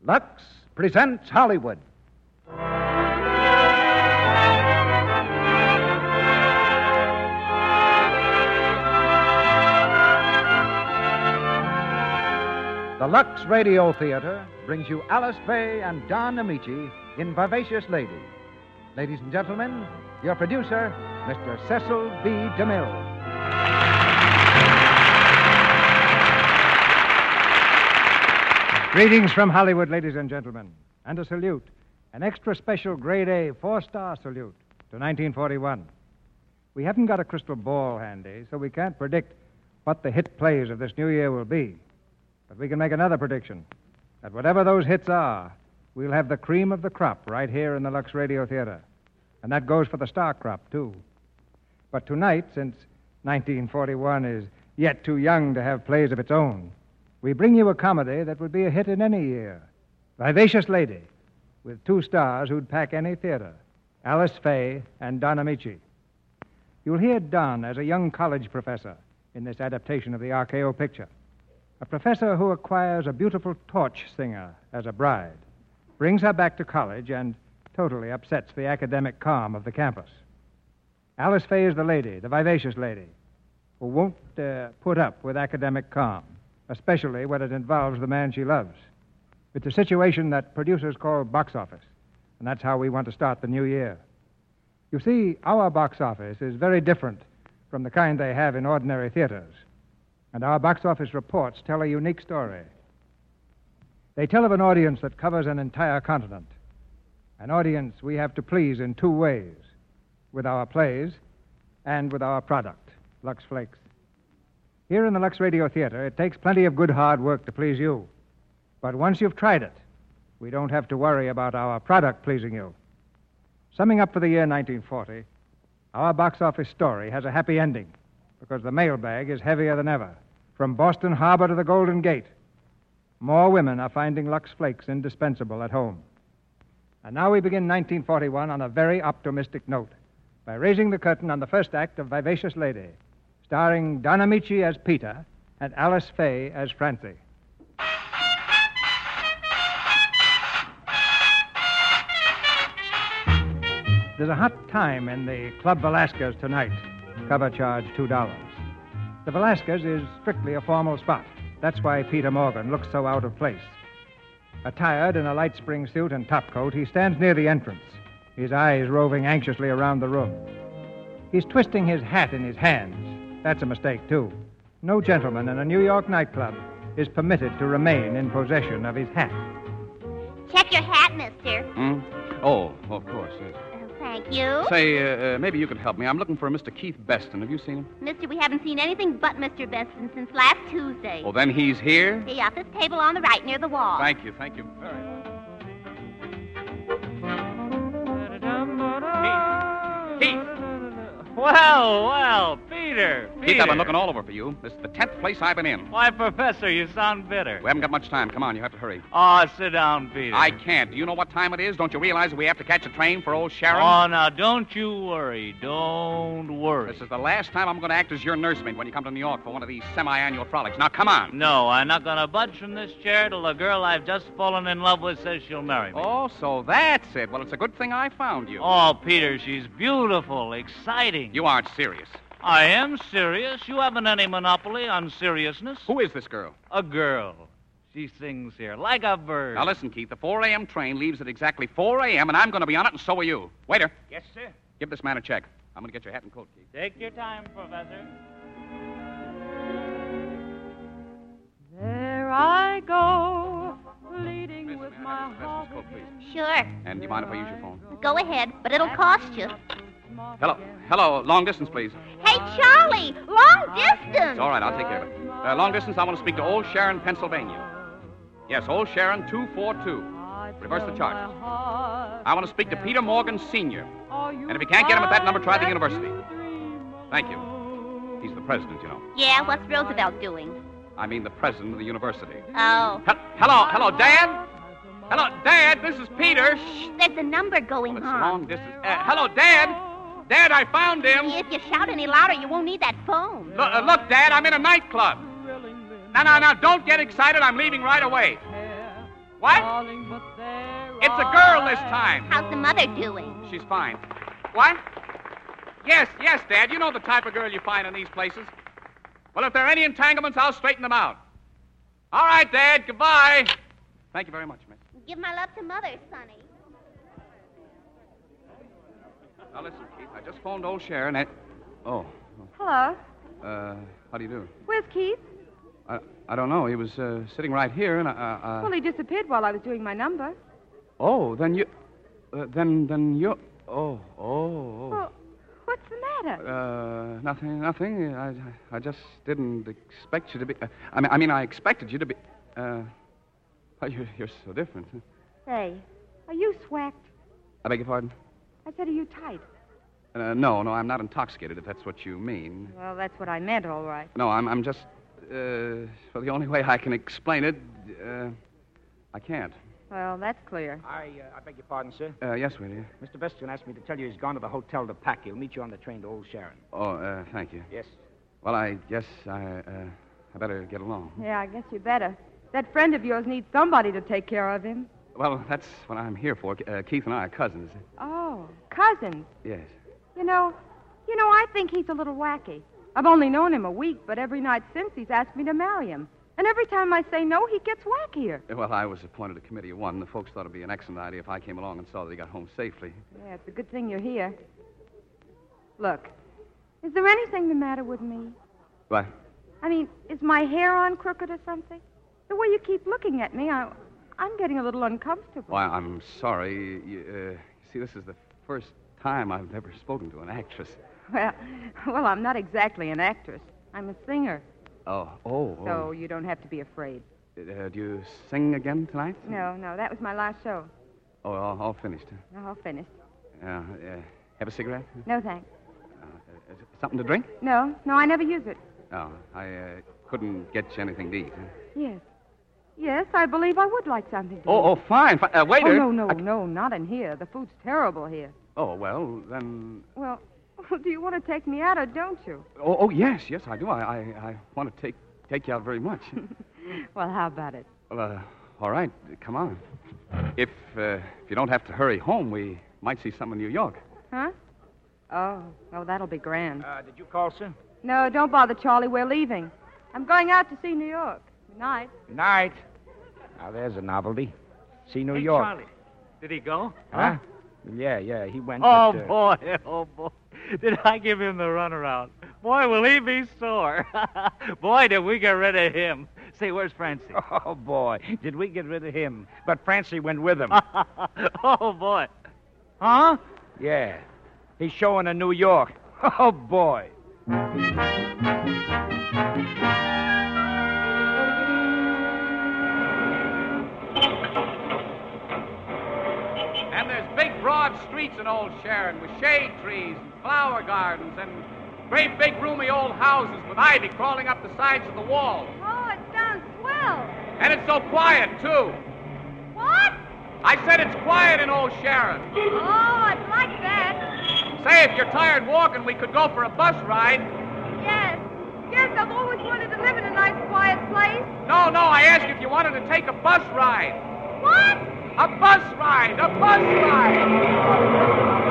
Lux presents Hollywood. The Lux Radio Theater brings you Alice Faye and Don Amici in Vivacious Lady. Ladies and gentlemen, your producer, Mr. Cecil B. DeMille. Greetings from Hollywood, ladies and gentlemen, and a salute, an extra special Grade A 4-star salute to 1941. We haven't got a crystal ball handy, so we can't predict what the hit plays of this new year will be. But we can make another prediction, that whatever those hits are, we'll have the cream of the crop right here in the Lux Radio Theater. And that goes for the star crop, too. But tonight, since 1941 is yet too young to have plays of its own, we bring you a comedy that would be a hit in any year. Vivacious Lady, with 2 stars who'd pack any theater, Alice Faye and Don Amici. You'll hear Don as a young college professor in this adaptation of the RKO picture. A professor who acquires a beautiful torch singer as a bride, brings her back to college, and totally upsets the academic calm of the campus. Alice Faye is the lady, the vivacious lady, who won't put up with academic calm, especially when it involves the man she loves. It's a situation that producers call box office, and that's how we want to start the new year. You see, our box office is very different from the kind they have in ordinary theaters. And our box office reports tell a unique story. They tell of an audience that covers an entire continent. An audience we have to please in 2 ways, with our plays and with our product, Lux Flakes. Here in the Lux Radio Theater, it takes plenty of good hard work to please you. But once you've tried it, we don't have to worry about our product pleasing you. Summing up for the year 1940, our box office story has a happy ending, because the mailbag is heavier than ever, from Boston Harbor to the Golden Gate. More women are finding Lux Flakes indispensable at home. And now we begin 1941 on a very optimistic note by raising the curtain on the first act of Vivacious Lady, starring Don Amici as Peter and Alice Faye as Francie. There's a hot time in the Club Velasquez tonight. Cover charge $2. The Velasquez is strictly a formal spot. That's why Peter Morgan looks so out of place. Attired in a light spring suit and topcoat, he stands near the entrance, his eyes roving anxiously around the room. He's twisting his hat in his hands. That's a mistake, too. No gentleman in a New York nightclub is permitted to remain in possession of his hat. Check your hat, mister. Oh, of course, yes. Thank you. Say, maybe you could help me. I'm looking for a Mr. Keith Beston. Have you seen him? Mister, we haven't seen anything but Mr. Beston since last Tuesday. Oh, then he's here? The office table on the right near the wall. Thank you very much. Keith! Well, Peter. Keith, I've been looking all over for you. This is the 10th place I've been in. Why, Professor, you sound bitter. We haven't got much time. Come on, you have to hurry. Oh, sit down, Peter. I can't. Do you know what time it is? Don't you realize we have to catch a train for old Sharon? Oh, now, don't you worry. Don't worry. This is the last time I'm going to act as your nursemaid when you come to New York for one of these semi-annual frolics. Now, come on. No, I'm not going to budge from this chair till the girl I've just fallen in love with says she'll marry me. Oh, so that's it. Well, it's a good thing I found you. Oh, Peter, she's beautiful, exciting. You aren't serious. I am serious. You haven't any monopoly on seriousness. Who is this girl? A girl. She sings here like a bird. Now, listen, Keith. The 4 a.m. train leaves at exactly 4 a.m., and I'm going to be on it, and so are you. Waiter. Yes, sir. Give this man a check. I'm going to get your hat and coat, Keith. Take your time, Professor. There I go, leading with my heart. Coat, please. Sure. And do you mind if I use your phone? Go ahead, but it'll cost you. Hello. Long distance, please. Hey, Charlie, long distance. All right, I'll take care of it. Long distance, I want to speak to Old Sharon, Pennsylvania. Yes, Old Sharon, 242. Reverse the charge. I want to speak to Peter Morgan, Sr. And if you can't get him at that number, try the university. Thank you. He's the president, you know. Yeah, what's Roosevelt doing? I mean the president of the university. Oh. Hello, Dad? Hello, Dad, this is Peter. Shh, there's a number going It's on. long distance. Hello, Dad. Dad, I found him. If you shout any louder, you won't need that phone. Look, Dad, I'm in a nightclub. Now, don't get excited. I'm leaving right away. What? Darling, but there It's a girl this time. How's the mother doing? She's fine. What? Yes, Dad. You know the type of girl you find in these places. Well, if there are any entanglements, I'll straighten them out. All right, Dad. Goodbye. Thank you very much, miss. Give my love to Mother, Sonny. Now, listen, Keith. I just phoned old Sharon and... Oh. Hello. How do you do? Where's Keith? I don't know. He was sitting right here, and Well, he disappeared while I was doing my number. Oh, then you... then you... Oh. Well, what's the matter? Nothing. I just didn't expect you to be... I mean, I expected you to be... Oh, you're so different. Say, are you swacked? I beg your pardon? I said, are you tight? No, I'm not intoxicated, if that's what you mean. Well, that's what I meant, all right. No, I'm just... well, the only way I can explain it, I can't. Well, that's clear. I beg your pardon, sir. Yes, Willie. Mr. Beston asked me to tell you he's gone to the hotel to pack. He'll meet you on the train to Old Sharon. Oh, thank you. Yes. Well, I guess I better get along. Yeah, I guess you better. That friend of yours needs somebody to take care of him. Well, that's what I'm here for. Keith and I are cousins. Oh, cousins. Yes. You know, I think he's a little wacky. I've only known him a week, but every night since he's asked me to marry him. And every time I say no, he gets wackier. Well, I was appointed a committee of one. The folks thought it'd be an excellent idea if I came along and saw that he got home safely. Yeah, it's a good thing you're here. Look, is there anything the matter with me? What? I mean, is my hair on crooked or something? The way you keep looking at me, I'm getting a little uncomfortable. Why, I'm sorry. You see, this is the first time I've ever spoken to an actress. Well, I'm not exactly an actress. I'm a singer. Oh. So you don't have to be afraid. Do you sing again tonight? No, that was my last show. Oh, all finished. All finished. Have a cigarette? No, thanks. Something to drink? No, I never use it. Oh, I couldn't get you anything to eat. Yes, I believe I would like something to eat. Oh, fine. Waiter. Oh, no, not in here. The food's terrible here. Oh, well, then... Well, do you want to take me out or don't you? Oh, yes, I do. I want to take you out very much. Well, how about it? Well, all right, come on. If you don't have to hurry home, we might see some in New York. Huh? Oh, that'll be grand. Did you call, sir? No, don't bother, Charlie. We're leaving. I'm going out to see New York. Good night. Good night. Now, there's a novelty. See New Hey, York. Charlie, did he go? Huh? Yeah, he went. Oh, but, boy. Did I give him the runaround? Boy, will he be sore. Boy, did we get rid of him. Say, where's Francie? Oh, boy, did we get rid of him. But Francie went with him. Oh, boy. Huh? Yeah. He's showing in New York. Oh, boy. And there's big, broad streets in Old Sharon with shade trees and flower gardens and great, big, roomy old houses with ivy crawling up the sides of the walls. Oh, it sounds swell. And it's so quiet, too. What? I said it's quiet in Old Sharon. Oh, I'd like that. Say, if you're tired walking, we could go for a bus ride. Yes, I've always wanted to live in a nice, quiet place. No, I asked you if you wanted to take a bus ride. What? A bus ride! A bus ride!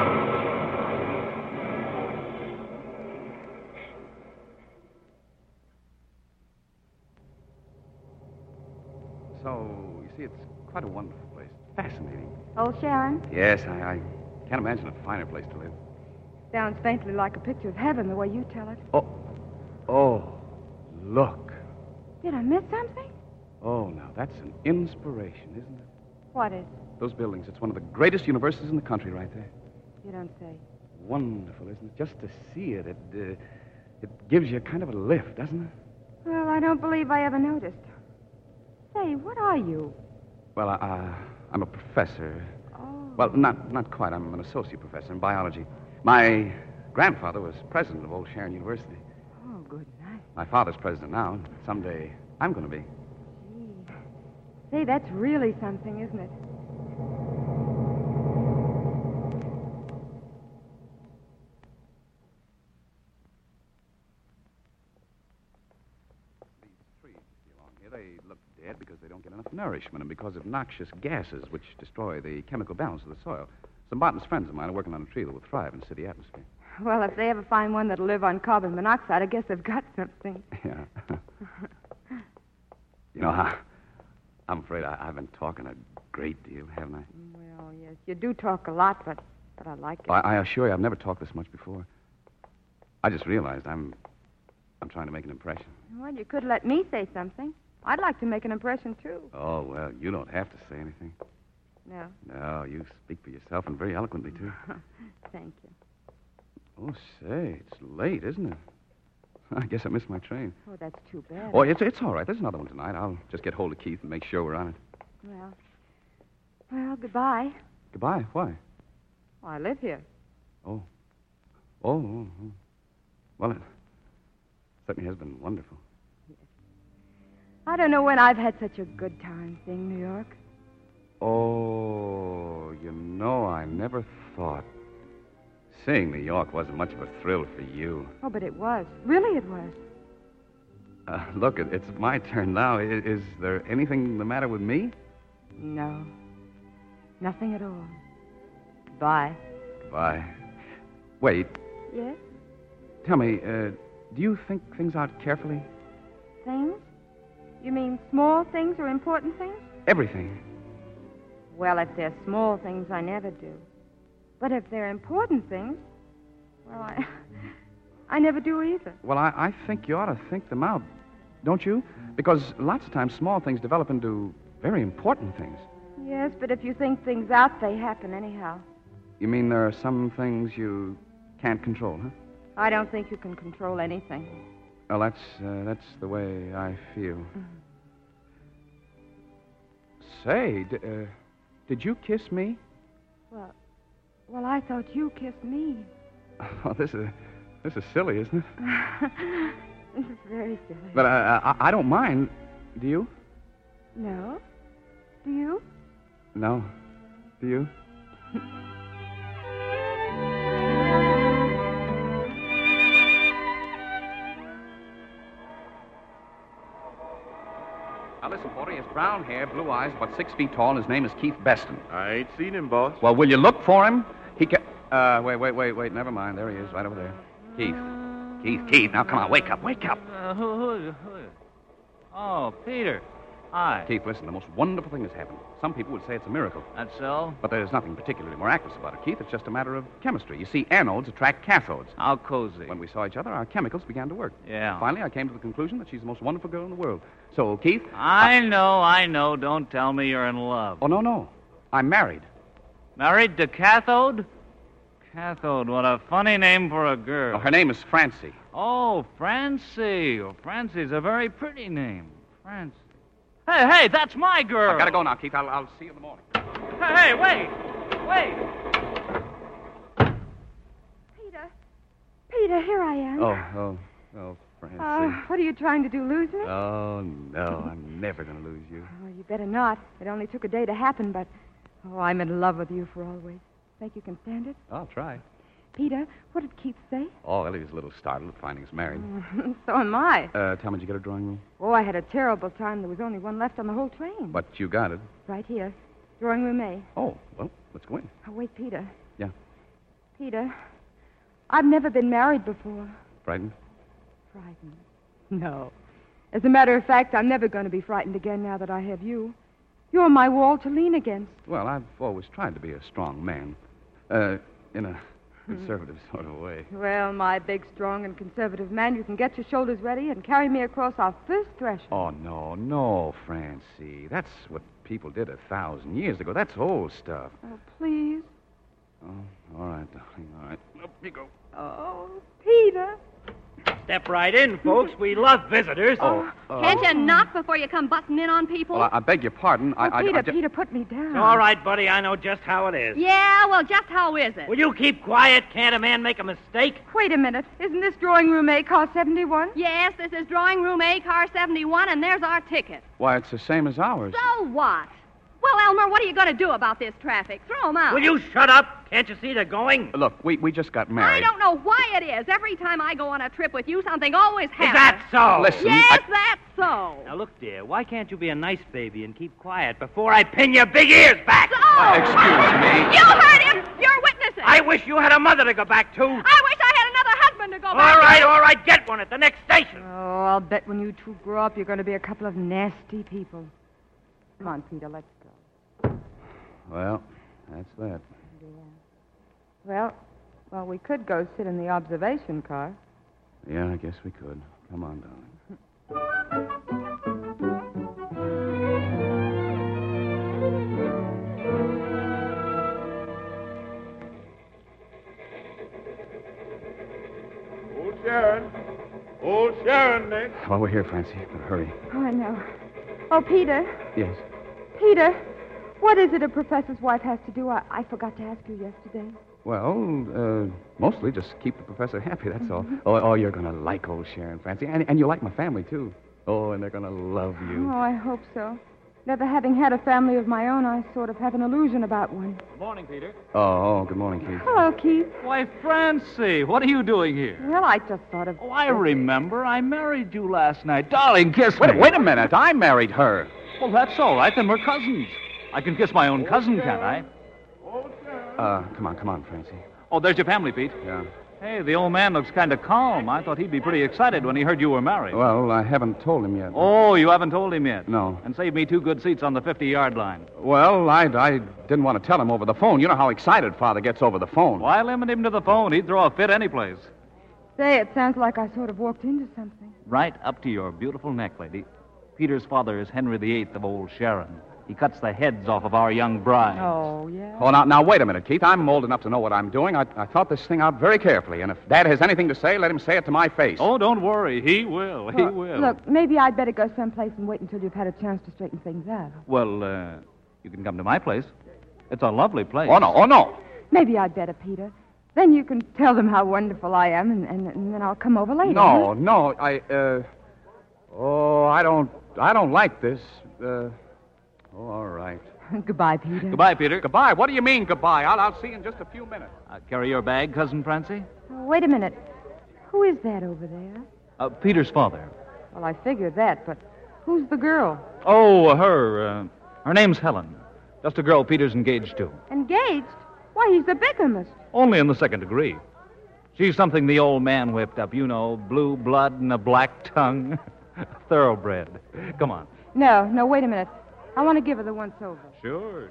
So, you see, it's quite a wonderful place. Fascinating. Old Sharon? Yes, I can't imagine a finer place to live. Sounds faintly like a picture of heaven the way you tell it. Oh, look. Did I miss something? Oh, now, that's an inspiration, isn't it? What is? Those buildings. It's one of the greatest universities in the country right there. You don't say. Wonderful, isn't it? Just to see it, it gives you kind of a lift, doesn't it? Well, I don't believe I ever noticed. Say, what are you? Well, I'm a professor. Oh. Well, not quite. I'm an associate professor in biology. My grandfather was president of Old Sharon University. Oh, good night. My father's president now, and someday I'm going to be. Gee. Say, that's really something, isn't it? These trees you see along here, they look dead because they don't get enough nourishment and because of noxious gases which destroy the chemical balance of the soil. Some botanist friends of mine are working on a tree that will thrive in city atmosphere. Well, if they ever find one that'll live on carbon monoxide, I guess they've got something. Yeah. You know, I'm afraid I've been talking a great deal, haven't I? Well, yes, you do talk a lot, but I like it. I assure you, I've never talked this much before. I just realized I'm trying to make an impression. Well, you could let me say something. I'd like to make an impression, too. Oh, well, you don't have to say anything. No. No, you speak for yourself and very eloquently, too. Thank you. Oh, say, it's late, isn't it? I guess I missed my train. Oh, that's too bad. Oh, it's all right. There's another one tonight. I'll just get hold of Keith and make sure we're on it. Well, goodbye. Goodbye. Why? Well, I live here. Oh. Oh. Well, it certainly has been wonderful. I don't know when I've had such a good time seeing New York. Oh, you know, I never thought. Seeing New York wasn't much of a thrill for you. Oh, but it was. Really, it was. Look, it's my turn now. Is there anything the matter with me? No. Nothing at all. Bye. Bye. Wait. Yes? Tell me, do you think things out carefully? Things? You mean small things or important things? Everything. Well, if they're small things, I never do. But if they're important things, well, I never do either. Well, I think you ought to think them out, don't you? Because lots of times small things develop into very important things. Yes, but if you think things out, they happen anyhow. You mean there are some things you can't control, huh? I don't think you can control anything. Well, that's the way I feel. Say, did you kiss me? Well, I thought you kissed me. Oh, this is silly, isn't it? This is very silly. But I don't mind. Do you? No? Do you? No. Do you? Now, listen, Porter. He has brown hair, blue eyes, about 6 feet tall, and his name is Keith Beston. I ain't seen him, boss. Well, will you look for him? He can... Wait. Never mind. There he is, right over there. Keith. Now, come on. Wake up. Who? Oh, Peter. Hi. Keith, listen, the most wonderful thing has happened. Some people would say it's a miracle. That's so? But there's nothing particularly miraculous about it, Keith. It's just a matter of chemistry. You see, anodes attract cathodes. How cozy. When we saw each other, our chemicals began to work. Yeah. Finally, I came to the conclusion that she's the most wonderful girl in the world. So, Keith... I know. Don't tell me you're in love. Oh, no. I'm married. Married to Cathode? Cathode, what a funny name for a girl. Oh, her name is Francie. Oh, Francie. Oh, Francie's a very pretty name. Francie. Hey, that's my girl. I gotta go now, Keith. I'll see you in the morning. Hey, wait. Peter, here I am. Oh, Francie. What are you trying to do, lose me? Oh, no, I'm never gonna lose you. Oh, you better not. It only took a day to happen, but... Oh, I'm in love with you for always. Think you can stand it? I'll try. Peter, what did Keith say? Oh, well, he was a little startled at finding us married. So am I. Tell me, did you get a drawing room? Oh, I had a terrible time. There was only one left on the whole train. But you got it. Right here. Drawing room A. Oh, well, let's go in. Oh, wait, Peter. Yeah. Peter, I've never been married before. Frightened? Frightened? No. As a matter of fact, I'm never going to be frightened again now that I have you. You're my wall to lean against. Well, I've always tried to be a strong man. In a conservative sort of way. Well, my big, strong, and conservative man, you can get your shoulders ready and carry me across our first threshold. Oh, no, Francie. That's what people did 1,000 years ago. That's old stuff. Oh, please. Oh, all right, darling, all right. Up you go. Oh, Peter. Step right in, folks. We love visitors. Can't you knock before you come busting in on people? Well, I beg your pardon. Peter, put me down. All right, buddy. I know just how it is. Yeah, well, just how is it? Will you keep quiet? Can't a man make a mistake? Wait a minute. Isn't this drawing room A, car 71? Yes, this is drawing room A, car 71, and there's our ticket. Why, it's the same as ours. So what? Well, Elmer, what are you going to do about this traffic? Throw them out. Will you shut up? Can't you see they're going? Look, we just got married. I don't know why it is. Every time I go on a trip with you, something always happens. Is that so? Listen, Yes, that's so. Now, look, dear, why can't you be a nice baby and keep quiet before I pin your big ears back? excuse me. You heard him. You're witnesses. I wish you had a mother to go back to. I wish I had another husband to go back to. All right, get one at the next station. Oh, I'll bet when you two grow up, you're going to be a couple of nasty people. Come on, Peter, let's go. Well, that's that. Well, we could go sit in the observation car. Yeah, I guess we could. Come on, darling. Old Sharon, Nick. Well, we're here, Francie. But hurry. Oh, I know. Oh, Peter. Yes. Peter, what is it a professor's wife has to do? I forgot to ask you yesterday. Well, mostly just keep the professor happy, that's all. Oh, you're going to like old Sharon, Francie. And you like my family, too. Oh, and they're going to love you. Oh, I hope so. Never having had a family of my own, I sort of have an illusion about one. Good morning, Peter. Oh, good morning, Keith. Hello, Keith. Why, Francie, what are you doing here? Well, I just thought of... Oh, I remember. I married you last night. Darling, kiss me. Wait a minute. I married her. Well, that's all right. Then we're cousins. I can kiss my own cousin, can't I? Come on, Francie. Oh, there's your family, Pete. Yeah. Hey, the old man looks kind of calm. I thought he'd be pretty excited when he heard you were married. Well, I haven't told him yet. Oh, you haven't told him yet? No. And saved me 2 good seats on the 50-yard line. Well, I didn't want to tell him over the phone. You know how excited Father gets over the phone. Why limit him to the phone? He'd throw a fit anyplace. Say, it sounds like I sort of walked into something. Right up to your beautiful neck, lady. Peter's father is Henry VIII of Old Sharon. He cuts the heads off of our young brides. Oh, yeah? Oh, now, wait a minute, Keith. I'm old enough to know what I'm doing. I thought this thing out very carefully, and if Dad has anything to say, let him say it to my face. Oh, don't worry. He will. He will. Look, maybe I'd better go someplace and wait until you've had a chance to straighten things out. Well, you can come to my place. It's a lovely place. Oh, no. Maybe I'd better, Peter. Then you can tell them how wonderful I am, and then I'll come over later. No, I don't like this. All right. Goodbye, Peter. Goodbye, Peter. Goodbye? What do you mean, goodbye? I'll see you in just a few minutes. Carry your bag, Cousin Francie? Oh, wait a minute. Who is that over there? Peter's father. Well, I figured that, but who's the girl? Oh, her. Her name's Helen. Just a girl Peter's engaged to. Engaged? Why, he's a bigamist. Only in the 2nd degree. She's something the old man whipped up, you know, blue blood and a black tongue. Thoroughbred. Come on. No, wait a minute. I want to give her the once-over. Sure.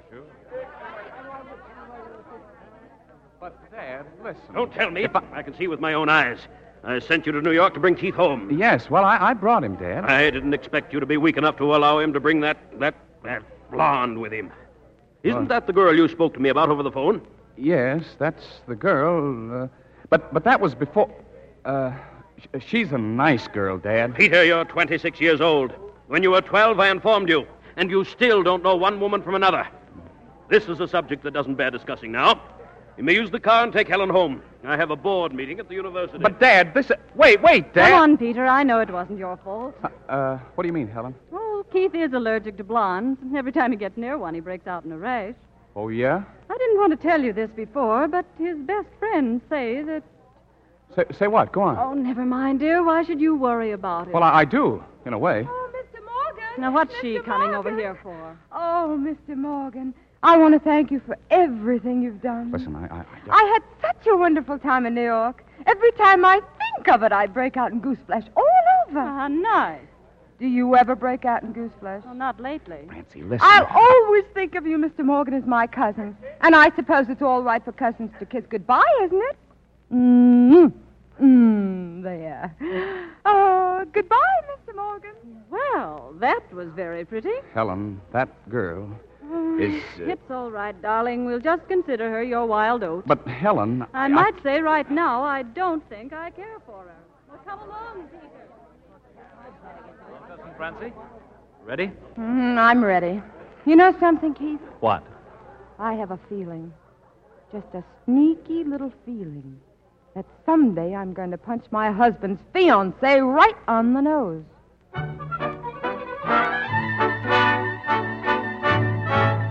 But, Dad, listen. Don't tell me. I can see with my own eyes. I sent you to New York to bring Keith home. Yes, well, I brought him, Dad. I didn't expect you to be weak enough to allow him to bring that blonde with him. Isn't that the girl you spoke to me about over the phone? Yes, that's the girl. But that was before... she's a nice girl, Dad. Peter, you're 26 years old. When you were 12, I informed you. And you still don't know one woman from another. This is a subject that doesn't bear discussing now. You may use the car and take Helen home. I have a board meeting at the university. But, Dad, this... Wait, Dad. Come on, Peter. I know it wasn't your fault. What do you mean, Helen? Oh, Keith is allergic to blondes. Every time he gets near one, he breaks out in a rash. Oh, yeah? I didn't want to tell you this before, but his best friends say that... Say what? Go on. Oh, never mind, dear. Why should you worry about it? Well, I do, in a way. Oh, Mr. Morgan. Now, what's Mr. she coming Morgan. over here for? Oh, Mr. Morgan, I want to thank you for everything you've done. Listen, I had such a wonderful time in New York. Every time I think of it, I break out in gooseflesh all over. Ah, nice. Do you ever break out in gooseflesh? Well, not lately. Francie, listen. I'll always think of you, Mr. Morgan, as my cousin. And I suppose it's all right for cousins to kiss goodbye, isn't it? There. Oh, goodbye, Mr. Morgan. Well, that was very pretty. Helen, that girl is... It's all right, darling. We'll just consider her your wild oat. But, Helen... I might say right now, I don't think I care for her. Well, come along, Peter. Cousin Francie, ready? I'm ready. You know something, Keith? What? I have a feeling. Just a sneaky little feeling. That someday I'm going to punch my husband's fiancée right on the nose.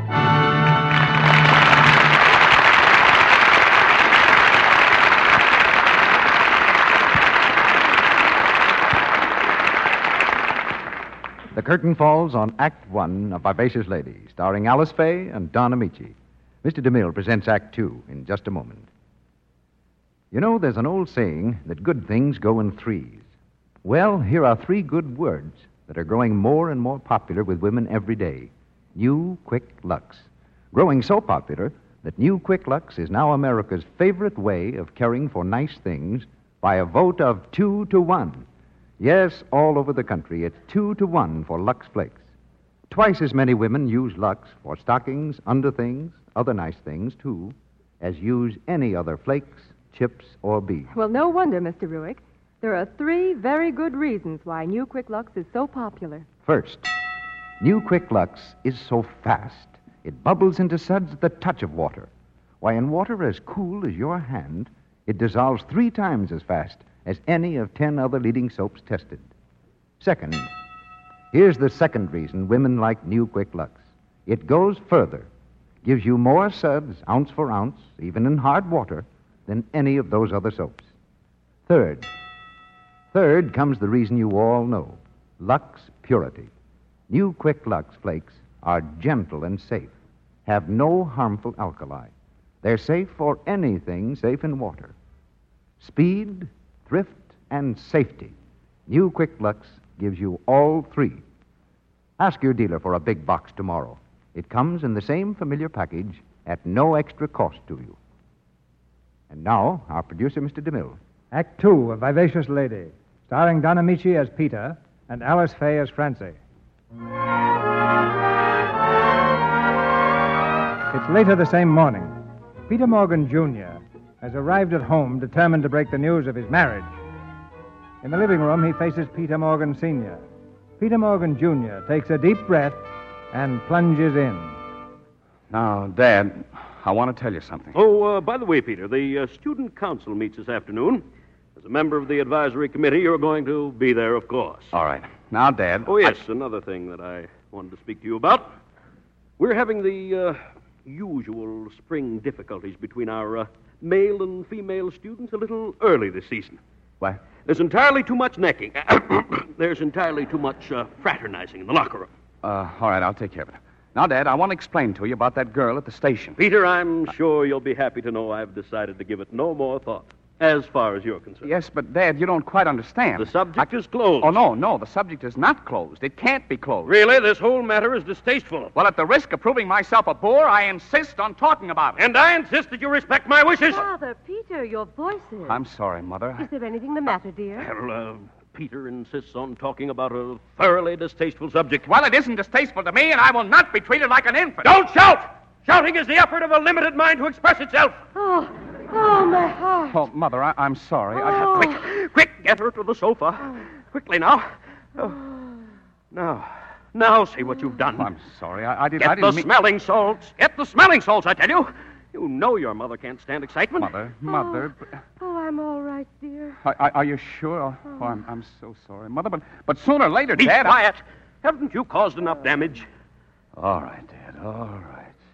curtain falls on Act One of Vivacious Lady, starring Alice Faye and Don Amici. Mr. DeMille presents Act Two in just a moment. You know, there's an old saying that good things go in threes. Well, here are three good words that are growing more and more popular with women every day. New Quick Lux. Growing so popular that New Quick Lux is now America's favorite way of caring for nice things by a vote of 2-1. Yes, all over the country, it's 2-1 for Lux Flakes. Twice as many women use Lux for stockings, underthings, other nice things, too, as use any other flakes, chips, or beads. Well, no wonder, Mr. Ruick. There are three very good reasons why New Quick Lux is so popular. First, New Quick Lux is so fast, it bubbles into suds at the touch of water. Why, in water as cool as your hand, it dissolves 3 times as fast as any of 10 other leading soaps tested. Second, here's the second reason women like New Quick Lux. It goes further, gives you more suds, ounce for ounce, even in hard water, than any of those other soaps. Third comes the reason you all know, Lux Purity. New Quick Lux Flakes are gentle and safe, have no harmful alkali. They're safe for anything safe in water. Speed, thrift, and safety. New Quick Lux gives you all three. Ask your dealer for a big box tomorrow. It comes in the same familiar package at no extra cost to you. And now, our producer, Mr. DeMille. Act Two of Vivacious Lady, starring Don Amici as Peter and Alice Faye as Francie. It's later the same morning. Peter Morgan, Jr. has arrived at home determined to break the news of his marriage. In the living room, he faces Peter Morgan, Sr. Peter Morgan, Jr. takes a deep breath and plunges in. Now, Dad, I want to tell you something. Oh, by the way, Peter, the student council meets this afternoon. As a member of the advisory committee, you're going to be there, of course. All right. Now, Dad... Oh, yes, another thing that I wanted to speak to you about. We're having the usual spring difficulties between our male and female students a little early this season. What? There's entirely too much necking. There's entirely too much fraternizing in the locker room. All right, I'll take care of it. Now, Dad, I want to explain to you about that girl at the station. Peter, I'm sure you'll be happy to know I've decided to give it no more thought, as far as you're concerned. Yes, but, Dad, you don't quite understand. The subject is closed. Oh, no, the subject is not closed. It can't be closed. Really? This whole matter is distasteful. Well, at the risk of proving myself a bore, I insist on talking about it. And I insist that you respect my wishes. Father, Peter, your voice is... I'm sorry, Mother. Is there anything the matter, dear? Well, Peter insists on talking about a thoroughly distasteful subject. Well, it isn't distasteful to me, and I will not be treated like an infant. Don't shout! Shouting is the effort of a limited mind to express itself. Oh, my heart. Oh, Mother, I'm sorry. Quick, get her to the sofa. Quickly now. Now see what you've done. Oh, I'm sorry. I didn't Get the mean... smelling salts. Get the smelling salts, I tell you. You know your mother can't stand excitement. Mother. Oh, I'm all right, dear. Are you sure? Oh, I'm so sorry, Mother. But sooner or later, Be Dad... quiet. Haven't you caused enough damage? All right, Dad. All right.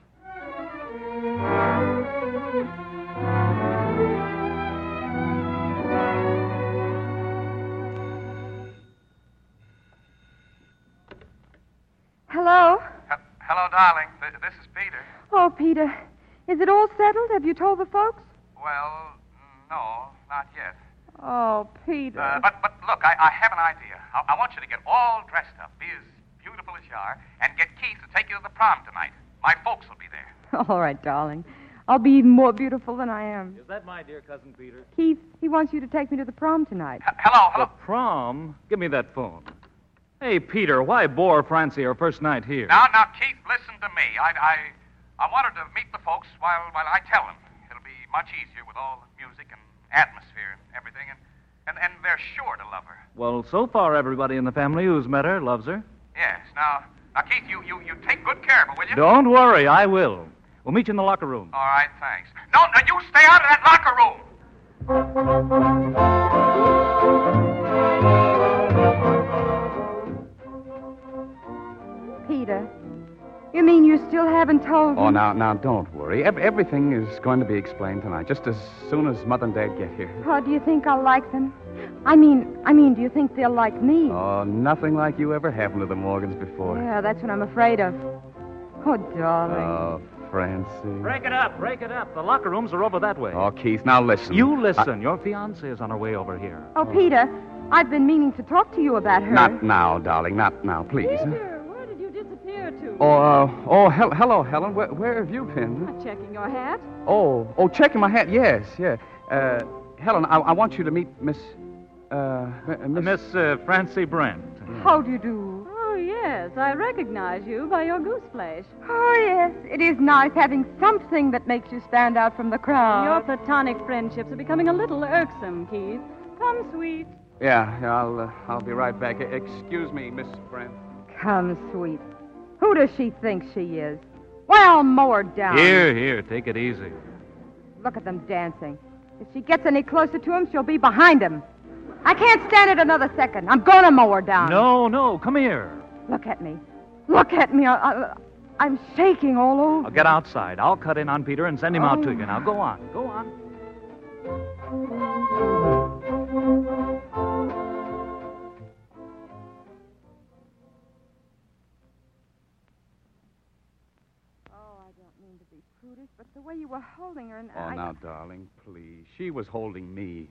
Hello? Hello, darling. This is Peter. Oh, Peter. Is it all settled? Have you told the folks? Well, no, not yet. Oh, Peter. But look, I have an idea. I want you to get all dressed up, be as beautiful as you are, and get Keith to take you to the prom tonight. My folks will be there. All right, darling. I'll be even more beautiful than I am. Is that my dear cousin Peter? Keith, he wants you to take me to the prom tonight. Hello. The prom? Give me that phone. Hey, Peter, why bore Francie her first night here? Now, Keith, listen to me. I want her to meet the folks while I tell them. It'll be much easier with all the music and atmosphere and everything, and they're sure to love her. Well, so far, everybody in the family who's met her loves her. Yes. Now, Keith, you take good care of her, will you? Don't worry, I will. We'll meet you in the locker room. All right, thanks. No, you stay out of that locker room. Peter, you mean you still haven't told Oh, him? now, don't worry. Everything is going to be explained tonight, just as soon as Mother and Dad get here. Oh, do you think I'll like them? I mean, do you think they'll like me? Oh, nothing like you ever happened to the Morgans before. Yeah, that's what I'm afraid of. Oh, darling. Oh, Francie. Break it up, break it up. The locker rooms are over that way. Oh, Keith, now listen. You listen. Your fiancée is on her way over here. Oh, Peter, I've been meaning to talk to you about her. Not now, darling. Not now, please. Peter, where did you disappear to? Hello, Helen. Where have you been? Checking your hat. Oh, checking my hat. Yes, yeah. Helen, I want you to meet Miss Francie Brent. How do you do? Oh, yes, I recognize you by your goose flesh. Oh, yes, it is nice having something that makes you stand out from the crowd. Your platonic friendships are becoming a little irksome, Keith. Come, sweet. Yeah, I'll be right back. Excuse me, Miss Brent. Come, sweet. Who does she think she is? Why, I'll mow her down. Here, take it easy. Look at them dancing. If she gets any closer to him, she'll be behind him. I can't stand it another second. I'm going to mow her down. No, come here. Look at me. Look at me. I'm shaking all over. I'll get outside. I'll cut in on Peter and send him out to you. Now, go on. But the way you were holding her and now, darling, please. She was holding me.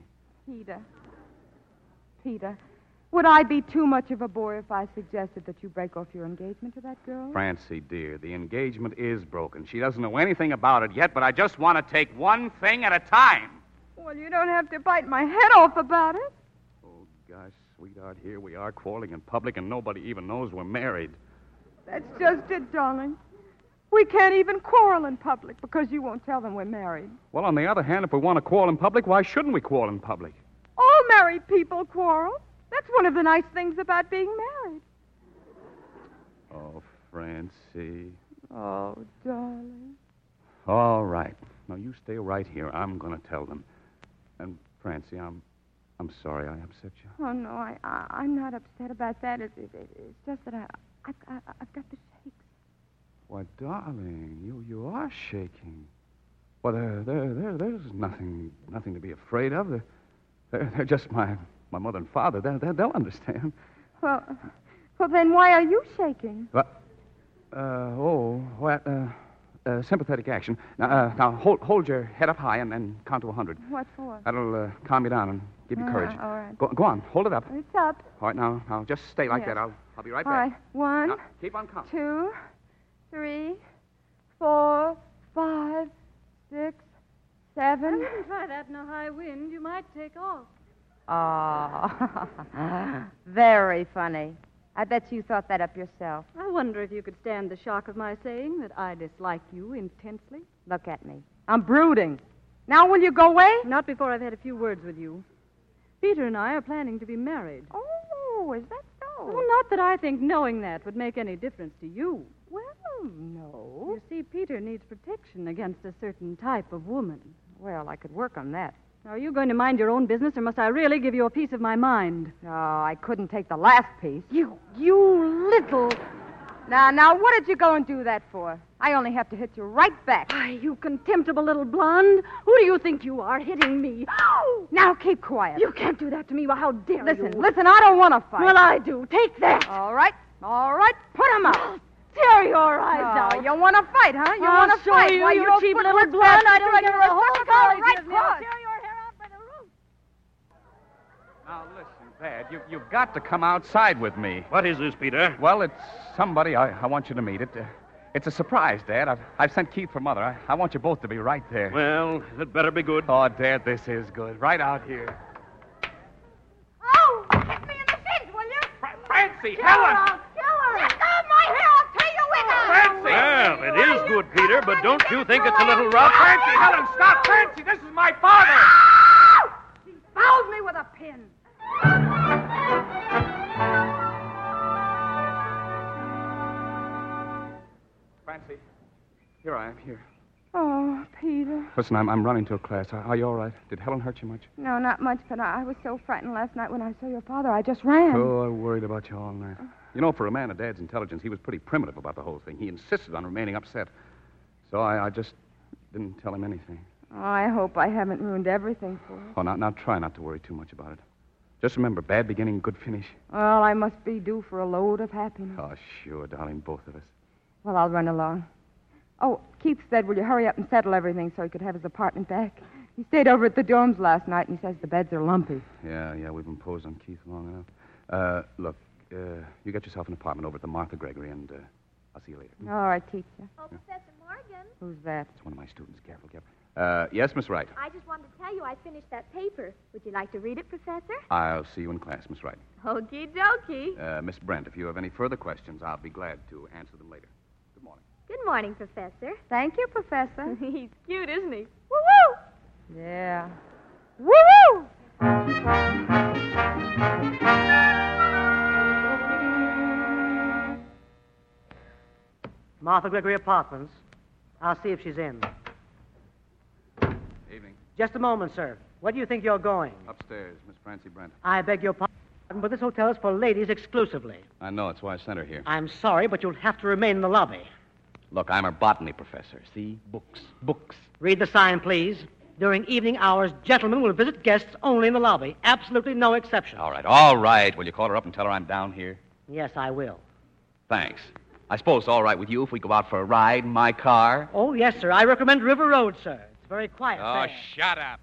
Peter, would I be too much of a bore if I suggested that you break off your engagement to that girl? Francie, dear, the engagement is broken. She doesn't know anything about it yet, but I just want to take one thing at a time. Well, you don't have to bite my head off about it. Oh, gosh, sweetheart, here we are quarreling in public, and nobody even knows we're married. That's just it, darling. We can't even quarrel in public because you won't tell them we're married. Well, on the other hand, if we want to quarrel in public, why shouldn't we quarrel in public? All married people quarrel. That's one of the nice things about being married. Oh, Francie. Oh, darling. All right. Now, you stay right here. I'm going to tell them. And, Francie, I'm sorry I upset you. Oh, no, I'm not upset about that. It's just that I've got the shakes. Why, darling, you are shaking. Well, there's nothing to be afraid of. They're just my mother and father. They'll understand. Well, then why are you shaking? Sympathetic action. Now hold your head up high and count to 100. What for? That'll calm you down and give you courage. All right. Go on, hold it up. It's up. All right, now just stay like that. I'll be right back. All right, 1. Now, keep on counting. 2, 3, 4, 5, 6, 7. I wouldn't try that in a high wind. You might take off. Oh, very funny. I bet you thought that up yourself. I wonder if you could stand the shock of my saying that I dislike you intensely. Look at me. I'm brooding. Now will you go away? Not before I've had a few words with you. Peter and I are planning to be married. Oh, is that so? Well, not that I think knowing that would make any difference to you. Well, no. You see, Peter needs protection against a certain type of woman. Well, I could work on that. Are you going to mind your own business, or must I really give you a piece of my mind? Oh, I couldn't take the last piece. You little... Now, what did you go and do that for? I only have to hit you right back. Why, you contemptible little blonde. Who do you think you are, hitting me? Now, keep quiet. You can't do that to me. Well, how dare you? Listen, I don't want to fight. Well, I do. Take that. All right, put him up. Tear your eyes out. You want to fight, huh? You want to fight? You, Why, you your cheap foot little looks blonde. faster I don't than care you're the whole a college right gives me. I'll cross. tear your hair out by the roots. Now, listen, Dad, you've got to come outside with me. What is this, Peter? Well, it's somebody I want you to meet. It's a surprise, Dad. I've sent Keith for Mother. I want you both to be right there. Well, it better be good. Oh, Dad, this is good. Right out here. Oh, hit me in the shins, will you? Francie, Helen! I'll kill her. Let go of my hair. I'll tear you with it. Francie! Well, it is good, Peter, but don't you think it's a little rough? Francie, Helen, stop! Francie, this is my father! He fouled me with a pin. Francie, here I am, here. Oh, Peter. Listen, I'm running to a class. Are you all right? Did Helen hurt you much? No, not much, but I was so frightened last night when I saw your father, I just ran. Oh, I worried about you all night. You know, for a man of Dad's intelligence, he was pretty primitive about the whole thing. He insisted on remaining upset. So I just didn't tell him anything. Oh, I hope I haven't ruined everything for you. Oh, now try not to worry too much about it. Just remember, bad beginning, good finish. Well, I must be due for a load of happiness. Oh, sure, darling, both of us. Well, I'll run along. Oh, Keith said, will you hurry up and settle everything so he could have his apartment back? He stayed over at the dorms last night, and he says the beds are lumpy. Yeah, we've imposed on Keith long enough. Look, you get yourself an apartment over at the Martha Gregory, and I'll see you later. All right, teacher. Oh, Professor Morgan. Who's that? It's one of my students. Careful. Yes, Miss Wright. I just wanted to tell you I finished that paper. Would you like to read it, Professor? I'll see you in class, Miss Wright. Okie dokie. Miss Brent, if you have any further questions, I'll be glad to answer them later. Good morning. Good morning, Professor. Thank you, Professor. He's cute, isn't he? Woo-woo! Yeah. Woo-woo! Martha Gregory Apartments. I'll see if she's in. Evening. Just a moment, sir. Where do you think you're going? Upstairs, Miss Francie Brent. I beg your pardon, but this hotel is for ladies exclusively. I know, it's why I sent her here. I'm sorry, but you'll have to remain in the lobby. Look, I'm her botany professor. See? Books. Read the sign, please. During evening hours, gentlemen will visit guests only in the lobby. Absolutely no exceptions. All right. Will you call her up and tell her I'm down here? Yes, I will. Thanks. I suppose it's all right with you if we go out for a ride in my car? Oh, yes, sir. I recommend River Road, sir. It's very quiet Oh, there. shut up.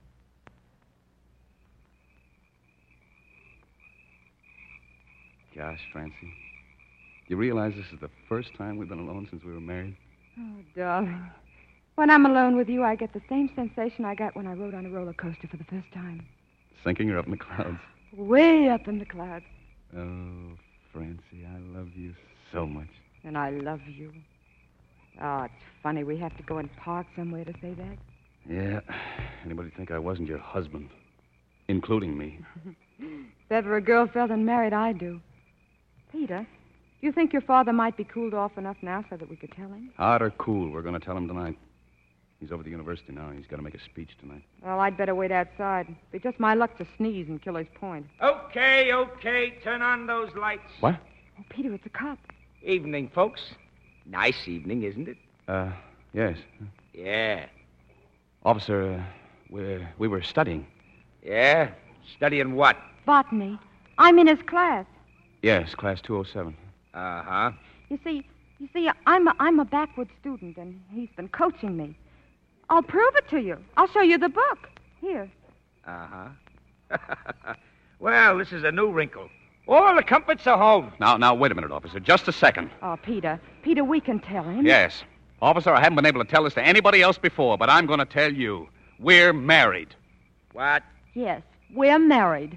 Gosh, Francie. You realize this is the first time we've been alone since we were married? Oh, darling. When I'm alone with you, I get the same sensation I got when I rode on a roller coaster for the first time. Sinking her up in the clouds. Way up in the clouds. Oh, Francie, I love you so much. And I love you. Oh, it's funny. We have to go and park somewhere to say that. Yeah. Anybody think I wasn't your husband? Including me. If ever a girl felt unmarried, I do. Peter, do you think your father might be cooled off enough now so that we could tell him? Hot or cool, we're going to tell him tonight. He's over at the university now. He's got to make a speech tonight. Well, I'd better wait outside. It'd be just my luck to sneeze and kill his point. Okay. Turn on those lights. What? Oh, Peter, it's a cop. Evening, folks. Nice evening, isn't it? Yes. Yeah. Officer, we were studying. Yeah? Studying what? Botany. I'm in his class. Yes, class 207. Uh-huh. You see, I'm a backward student, and he's been coaching me. I'll prove it to you. I'll show you the book. Here. Uh-huh. Well, this is a new wrinkle. All the comforts are home. Now, wait a minute, officer. Just a second. Oh, Peter, we can tell him. Yes. Officer, I haven't been able to tell this to anybody else before, but I'm going to tell you. We're married. What? Yes, we're married.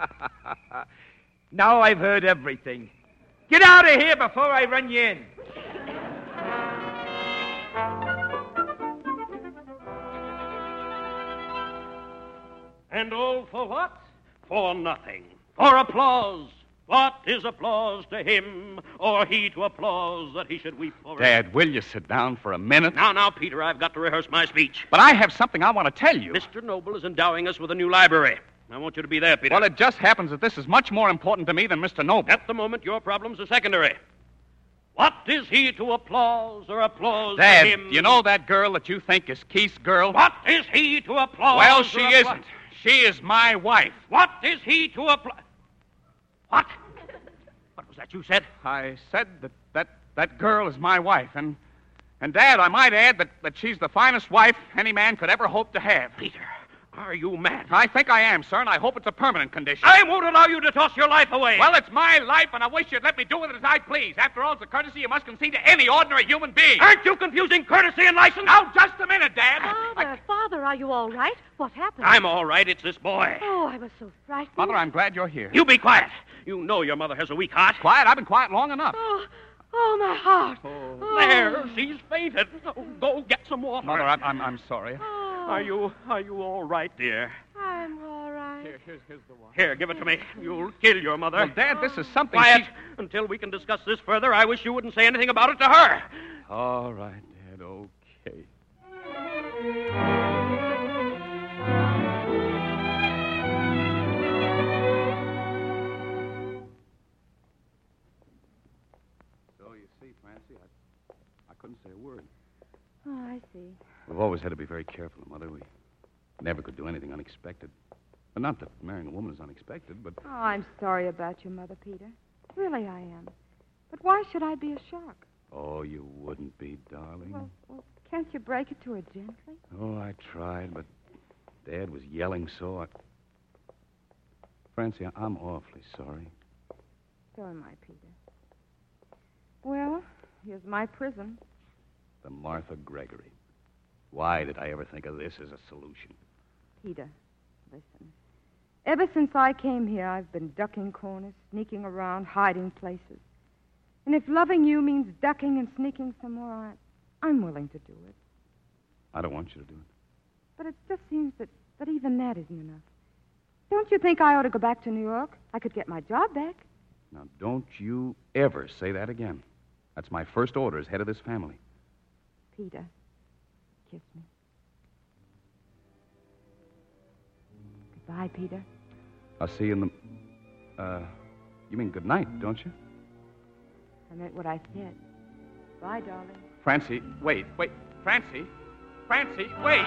Now I've heard everything. Get out of here before I run you in. And all for what? For nothing. For applause. What is applause to him, or he to applause that he should weep for it? Dad, will you sit down for a minute? Now, Peter, I've got to rehearse my speech. But I have something I want to tell you. Mr. Noble is endowing us with a new library. I want you to be there, Peter. Well, it just happens that this is much more important to me than Mr. Noble. At the moment, your problems are secondary. What is he to applause or applause Dad, to him? you know that girl that you think is Keith's girl? What is he to applause? Well, she or isn't. She is my wife. What is he to applause? What? What was that you said? I said that girl is my wife, and Dad, I might add that she's the finest wife any man could ever hope to have. Peter, are you mad? I think I am, sir, and I hope it's a permanent condition. I won't allow you to toss your life away. Well, it's my life, and I wish you'd let me do with it as I please. After all, it's a courtesy you must concede to any ordinary human being. Aren't you confusing courtesy and license? Now, just a minute, Dad. Father, are you all right? What happened? I'm all right. It's this boy. Oh, I was so frightened. Mother, I'm glad you're here. You be quiet. You know your mother has a weak heart. Quiet? I've been quiet long enough. Oh, my heart. There, she's fainted. Oh, go get some water. Mother, I'm sorry. Are you all right, dear? I'm all right. Here's the water. Here, give it to me. You'll kill your mother. Well, Dad, this is something. Quiet. Until we can discuss this further, I wish you wouldn't say anything about it to her. All right, Dad, okay. So, you see, Francie, I couldn't say a word. Oh, I see. We've always had to be very careful, Mother. We never could do anything unexpected. Not that marrying a woman is unexpected, but... Oh, I'm sorry about your mother, Peter. Really, I am. But why should I be a shock? Oh, you wouldn't be, darling. Well, can't you break it to her gently? Oh, I tried, but Dad was yelling so. Francie, I'm awfully sorry. So am I, Peter. Well, here's my prison. The Martha Gregory. Why did I ever think of this as a solution? Peter, listen. Ever since I came here, I've been ducking corners, sneaking around, hiding places. And if loving you means ducking and sneaking some more, I'm willing to do it. I don't want you to do it. But it just seems that even that isn't enough. Don't you think I ought to go back to New York? I could get my job back. Now, don't you ever say that again. That's my first order as head of this family. Peter, kiss me. Goodbye, Peter. I'll see you in the... you mean good night, don't you? I meant what I said. Bye, darling. Francie, wait. Francie, wait!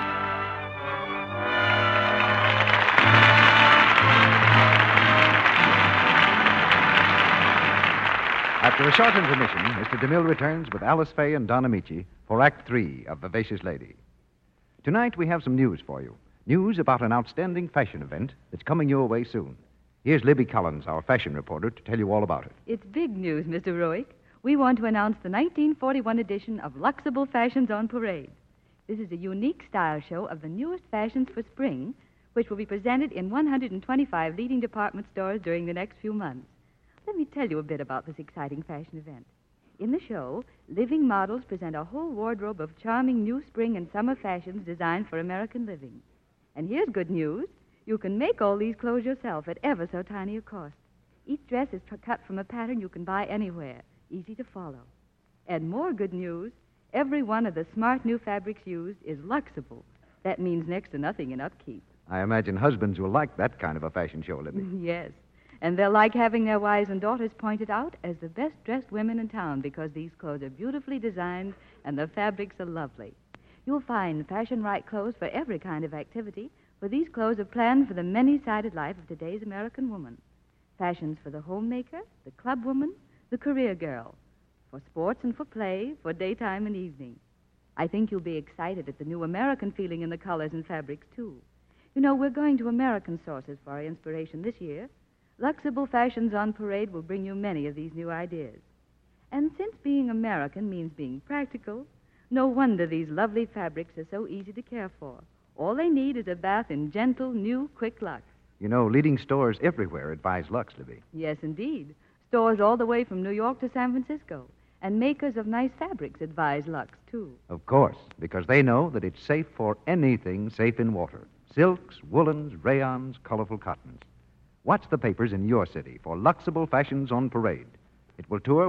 After a short intermission, Mr. DeMille returns with Alice Faye and Don Amici for Act 3 of Vivacious Lady. Tonight, we have some news for you. News about an outstanding fashion event that's coming your way soon. Here's Libby Collins, our fashion reporter, to tell you all about it. It's big news, Mr. Roick. We want to announce the 1941 edition of Luxable Fashions on Parade. This is a unique style show of the newest fashions for spring, which will be presented in 125 leading department stores during the next few months. Let me tell you a bit about this exciting fashion event. In the show, living models present a whole wardrobe of charming new spring and summer fashions designed for American living. And here's good news. You can make all these clothes yourself at ever so tiny a cost. Each dress is cut from a pattern you can buy anywhere, easy to follow. And more good news, every one of the smart new fabrics used is Luxable. That means next to nothing in upkeep. I imagine husbands will like that kind of a fashion show, Libby. Yes. And they'll like having their wives and daughters pointed out as the best-dressed women in town because these clothes are beautifully designed and the fabrics are lovely. You'll find fashion-right clothes for every kind of activity, for these clothes are planned for the many-sided life of today's American woman. Fashions for the homemaker, the club woman, the career girl, for sports and for play, for daytime and evening. I think you'll be excited at the new American feeling in the colors and fabrics, too. You know, we're going to American sources for our inspiration this year. Luxable Fashions on Parade will bring you many of these new ideas. And since being American means being practical, no wonder these lovely fabrics are so easy to care for. All they need is a bath in gentle, new, quick Lux. You know, leading stores everywhere advise Lux, Libby. Yes, indeed. Stores all the way from New York to San Francisco. And makers of nice fabrics advise Lux, too. Of course, because they know that it's safe for anything safe in water. Silks, woolens, rayons, colorful cottons. Watch the papers in your city for Luxable Fashions on Parade. It will tour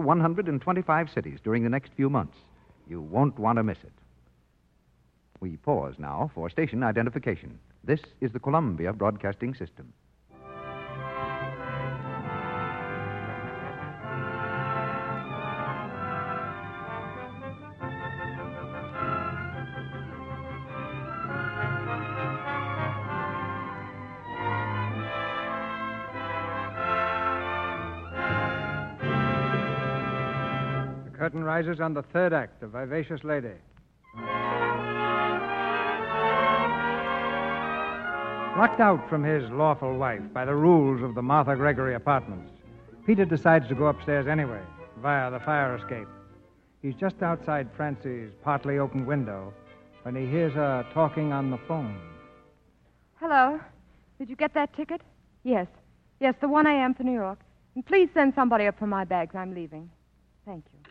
125 cities during the next few months. You won't want to miss it. We pause now for station identification. This is the Columbia Broadcasting System. The curtain rises on the third act of Vivacious Lady. Locked out from his lawful wife by the rules of the Martha Gregory apartments, Peter decides to go upstairs anyway, via the fire escape. He's just outside Francie's partly open window when he hears her talking on the phone. Hello. Did you get that ticket? Yes. Yes, the 1 a.m. for New York. And please send somebody up for my bags. I'm leaving. Thank you.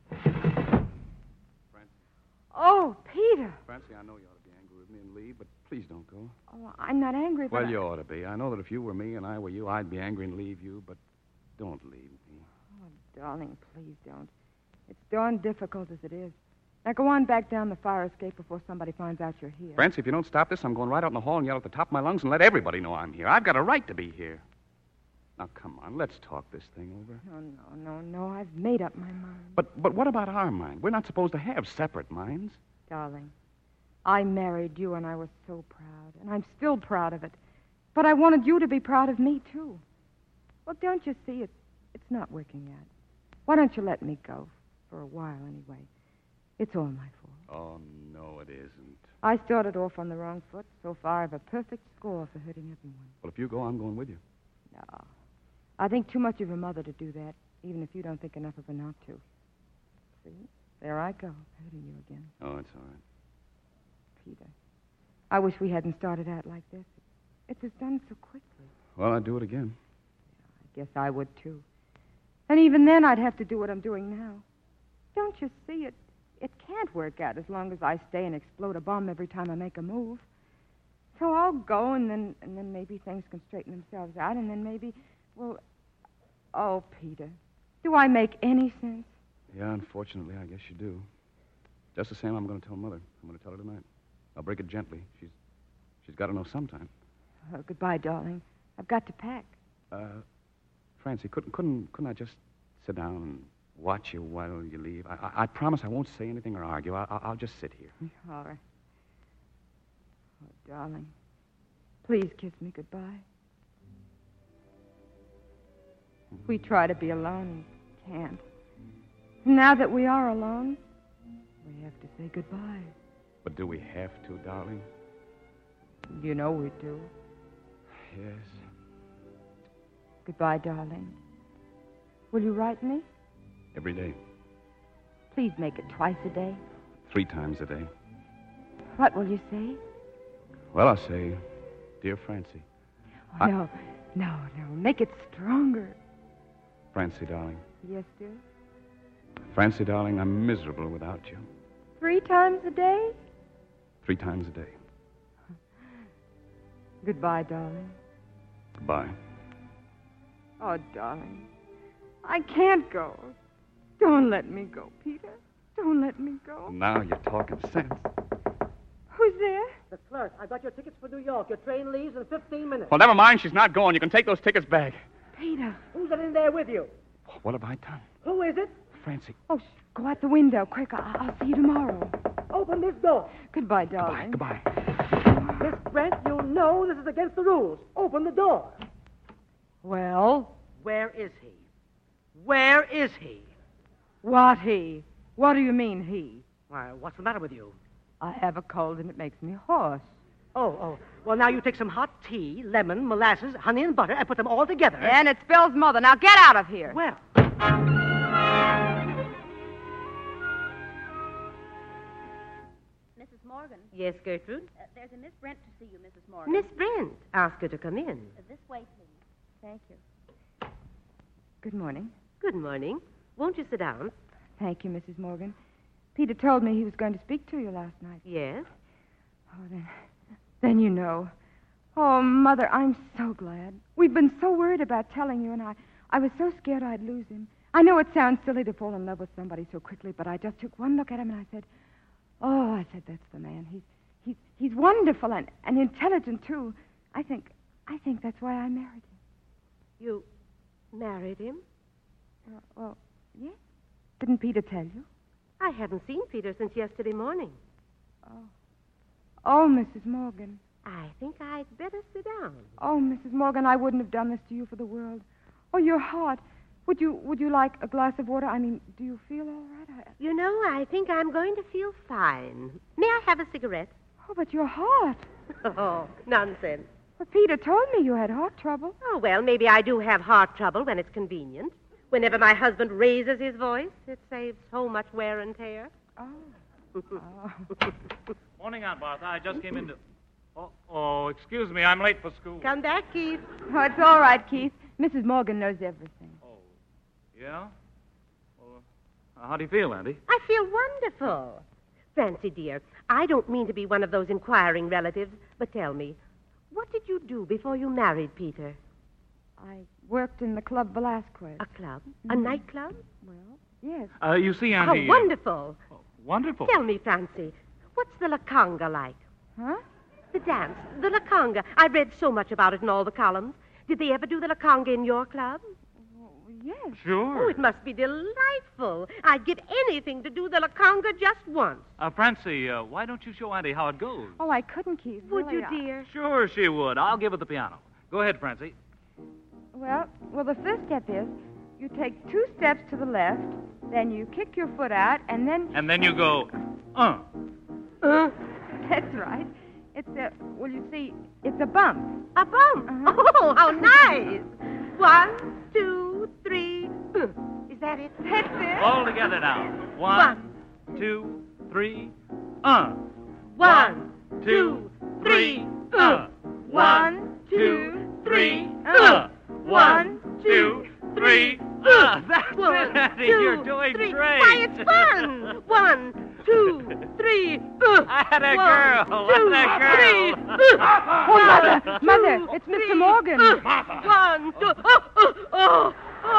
Oh, Peter. Francie, I know you ought to be angry with me and leave, but please don't go. Oh, I'm not angry, but... Well, you ought to be. I know that if you were me and I were you, I'd be angry and leave you, but don't leave me. Oh, darling, please don't. It's darn difficult as it is. Now, go on back down the fire escape before somebody finds out you're here. Francie, if you don't stop this, I'm going right out in the hall and yell at the top of my lungs and let everybody know I'm here. I've got a right to be here. Now, come on, let's talk this thing over. No. I've made up my mind. But what about our mind? We're not supposed to have separate minds. Darling, I married you and I was so proud, and I'm still proud of it. But I wanted you to be proud of me, too. Well, don't you see, it's not working out. Why don't you let me go? For a while, anyway. It's all my fault. Oh, no, it isn't. I started off on the wrong foot. So far, I have a perfect score for hurting everyone. Well, if you go, I'm going with you. No. I think too much of your mother to do that, even if you don't think enough of her not to. See? There I go, hurting you again. Oh, it's all right. Peter, I wish we hadn't started out like this. It was done so quickly. Well, I'd do it again. I guess I would, too. And even then, I'd have to do what I'm doing now. Don't you see it? It can't work out as long as I stay and explode a bomb every time I make a move. So I'll go, and then maybe things can straighten themselves out, and then maybe, well, oh, Peter, do I make any sense? Yeah, unfortunately, I guess you do. Just the same, I'm going to tell Mother. I'm going to tell her tonight. I'll break it gently. She's got to know sometime. Oh, goodbye, darling. I've got to pack. Francie, couldn't I just sit down and watch you while you leave? I promise I won't say anything or argue. I'll just sit here. All right. Oh, darling, please kiss me goodbye. We try to be alone and can't. Now that we are alone, we have to say goodbye. But do we have to, darling? You know we do. Yes. Goodbye, darling. Will you write me? Every day. Please make it twice a day. 3 times a day. What will you say? Well, I'll say, Dear Francie. Oh, no. Make it stronger. Francie, darling. Yes, dear? Francie, darling, I'm miserable without you. 3 times a day? 3 times a day. Goodbye, darling. Goodbye. Oh, darling. I can't go. Don't let me go, Peter. Don't let me go. Now you're talking sense. Who's there? The clerk. I got your tickets for New York. Your train leaves in 15 minutes. Well, never mind. She's not going. You can take those tickets back. Peter. Who's that in there with you? What have I done? Who is it? Francie. Oh, go out the window, quick. I'll see you tomorrow. Open this door. Goodbye, darling. Goodbye. Miss Brent, you know this is against the rules. Open the door. Well? Where is he? Where is he? What he? What do you mean, he? Why, what's the matter with you? I have a cold and it makes me hoarse. Oh. Well, now you take some hot tea, lemon, molasses, honey, and butter, and put them all together. And it's Phil's mother. Now get out of here. Well. Mrs. Morgan. Yes, Gertrude? There's a Miss Brent to see you, Mrs. Morgan. Miss Brent. Ask her to come in. This way, please. Thank you. Good morning. Good morning. Won't you sit down? Thank you, Mrs. Morgan. Peter told me he was going to speak to you last night. Yes? Oh, then you know. Oh, Mother, I'm so glad. We've been so worried about telling you, and I was so scared I'd lose him. I know it sounds silly to fall in love with somebody so quickly, but I just took one look at him and I said, that's the man. He's wonderful and intelligent, too. I think that's why I married him. You married him? Well, yes. Didn't Peter tell you? I haven't seen Peter since yesterday morning. Oh, Mrs. Morgan. I think I'd better sit down. Oh, Mrs. Morgan, I wouldn't have done this to you for the world. Oh, your heart. Would you like a glass of water? I mean, do you feel all right? You know, I think I'm going to feel fine. May I have a cigarette? Oh, but your heart. Oh, nonsense. Well, Peter told me you had heart trouble. Oh, well, maybe I do have heart trouble when it's convenient. Whenever my husband raises his voice, it saves so much wear and tear. Morning, Aunt Martha. I just came in to... Oh, excuse me. I'm late for school. Come back, Keith. Oh, it's all right, Keith. Mrs. Morgan knows everything. Oh, yeah? Well, how do you feel, Auntie? I feel wonderful. Francie, dear, I don't mean to be one of those inquiring relatives, but tell me, what did you do before you married Peter? I worked in the Club Velasquez. A club? A nightclub? Well, yes. You see, Auntie... How wonderful. Wonderful. Tell me, Francie, what's the La Conga like? Huh? The dance, the La Conga. I read so much about it in all the columns. Did they ever do the La Conga in your club? Yes. Sure. Oh, it must be delightful. I'd give anything to do the La Conga just once. Francie, why don't you show Auntie how it goes? Oh, I couldn't, Keith. Would really. you, dear? Sure she would. I'll give her the piano. Go ahead, Francie. Well, the first step is you take 2 steps to the left, then you kick your foot out, and then... And then you go, That's right. It's you see, it's a bump. A bump? Oh, how nice. 1, 2, 3. Is that it? That's it. All together now. 1, 2, 3. 1, 2, 3. 1, 2, 3. 1, 2, 3. That's it, Auntie. You're doing 3. great. Why, it's fun. 1, 2, 3. I had a girl. One, I had a girl. 2, 3. Oh, Mother, it's Mr. Morgan. 1, 2.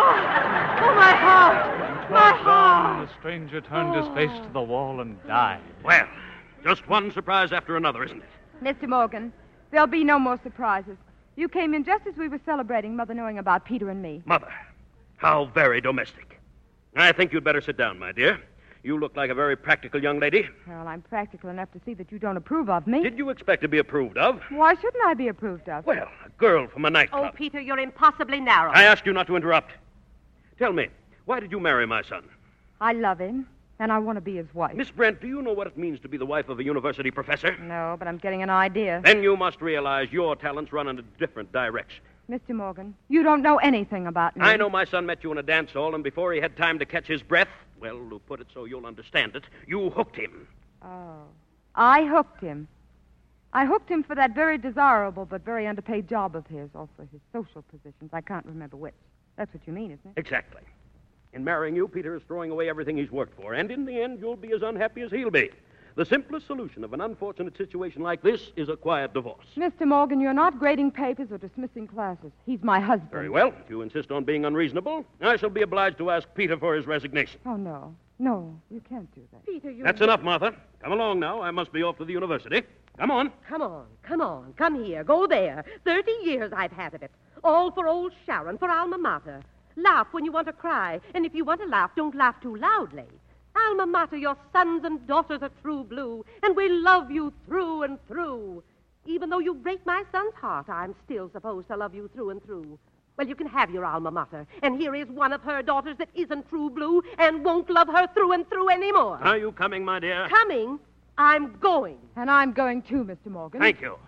Oh, my heart. My heart. The stranger turned his face to the wall and died. Well, just one surprise after another, isn't it? Mr. Morgan, there'll be no more surprises. You came in just as we were celebrating Mother knowing about Peter and me. Mother, how very domestic. I think you'd better sit down, my dear. You look like a very practical young lady. Well, I'm practical enough to see that you don't approve of me. Did you expect to be approved of? Why shouldn't I be approved of? Well, a girl from a nightclub. Oh, Peter, you're impossibly narrow. I asked you not to interrupt. Tell me, why did you marry my son? I love him, and I want to be his wife. Miss Brent, do you know what it means to be the wife of a university professor? No, but I'm getting an idea. Then you must realize your talents run in a different direction. Mr. Morgan, you don't know anything about me. I know my son met you in a dance hall, and before he had time to catch his breath, well, to put it so you'll understand it, you hooked him. Oh. I hooked him. I hooked him for that very desirable but very underpaid job of his, or for his social positions. I can't remember which. That's what you mean, isn't it? Exactly. In marrying you, Peter is throwing away everything he's worked for, and in the end, you'll be as unhappy as he'll be. The simplest solution of an unfortunate situation like this is a quiet divorce. Mr. Morgan, you're not grading papers or dismissing classes. He's my husband. Very well. If you insist on being unreasonable, I shall be obliged to ask Peter for his resignation. Oh, no. No, you can't do that. Peter, you... That's enough, Martha. Come along now. I must be off to the university. Come on. Come on. Come here. Go there. 30 years I've had of it. All for old Sharon, for Alma Mater. Laugh when you want to cry, and if you want to laugh, don't laugh too loudly. Alma Mater, your sons and daughters are true blue, and we love you through and through. Even though you break my son's heart, I'm still supposed to love you through and through. Well, you can have your Alma Mater, and here is one of her daughters that isn't true blue and won't love her through and through anymore. Are you coming, my dear? Coming? I'm going. And I'm going too, Mr. Morgan. Thank you.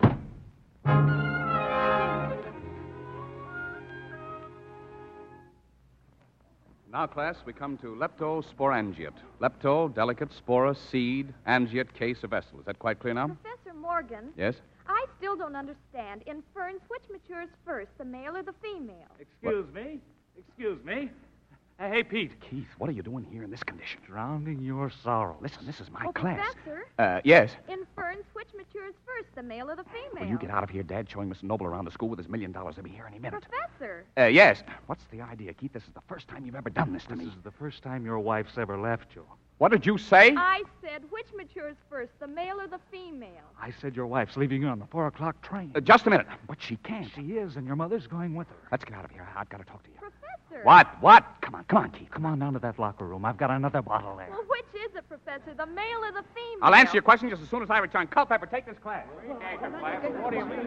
Now, class, we come to leptosporangiate. Lepto, delicate, spora, seed, angiate, case, a vessel. Is that quite clear now? Professor Morgan. Yes? I still don't understand. In ferns, which matures first, the male or the female? Excuse me. Hey, Pete. Keith, what are you doing here in this condition? Drowning your sorrow. Listen, this is my Oh, class. Professor. Yes? In ferns, which matures first, the male or the female? Will you get out of here, Dad, showing Mr. Noble around the school with his $1 million? He'll be here any minute. Professor. Yes. What's the idea, Keith? This is the first time you've ever done this to me. This is the first time your wife's ever left you. What did you say? I said, which matures first, the male or the female? I said your wife's leaving you on the 4 o'clock train. Just a minute. But she can't. She is, and your mother's going with her. Let's get out of here. I've got to talk to you. Professor. What? Come on, Keith. Come on down to that locker room. I've got another bottle there. Well, which is it, Professor, the male or the female? I'll answer your question just as soon as I return. Culpepper, take this class. What do you mean?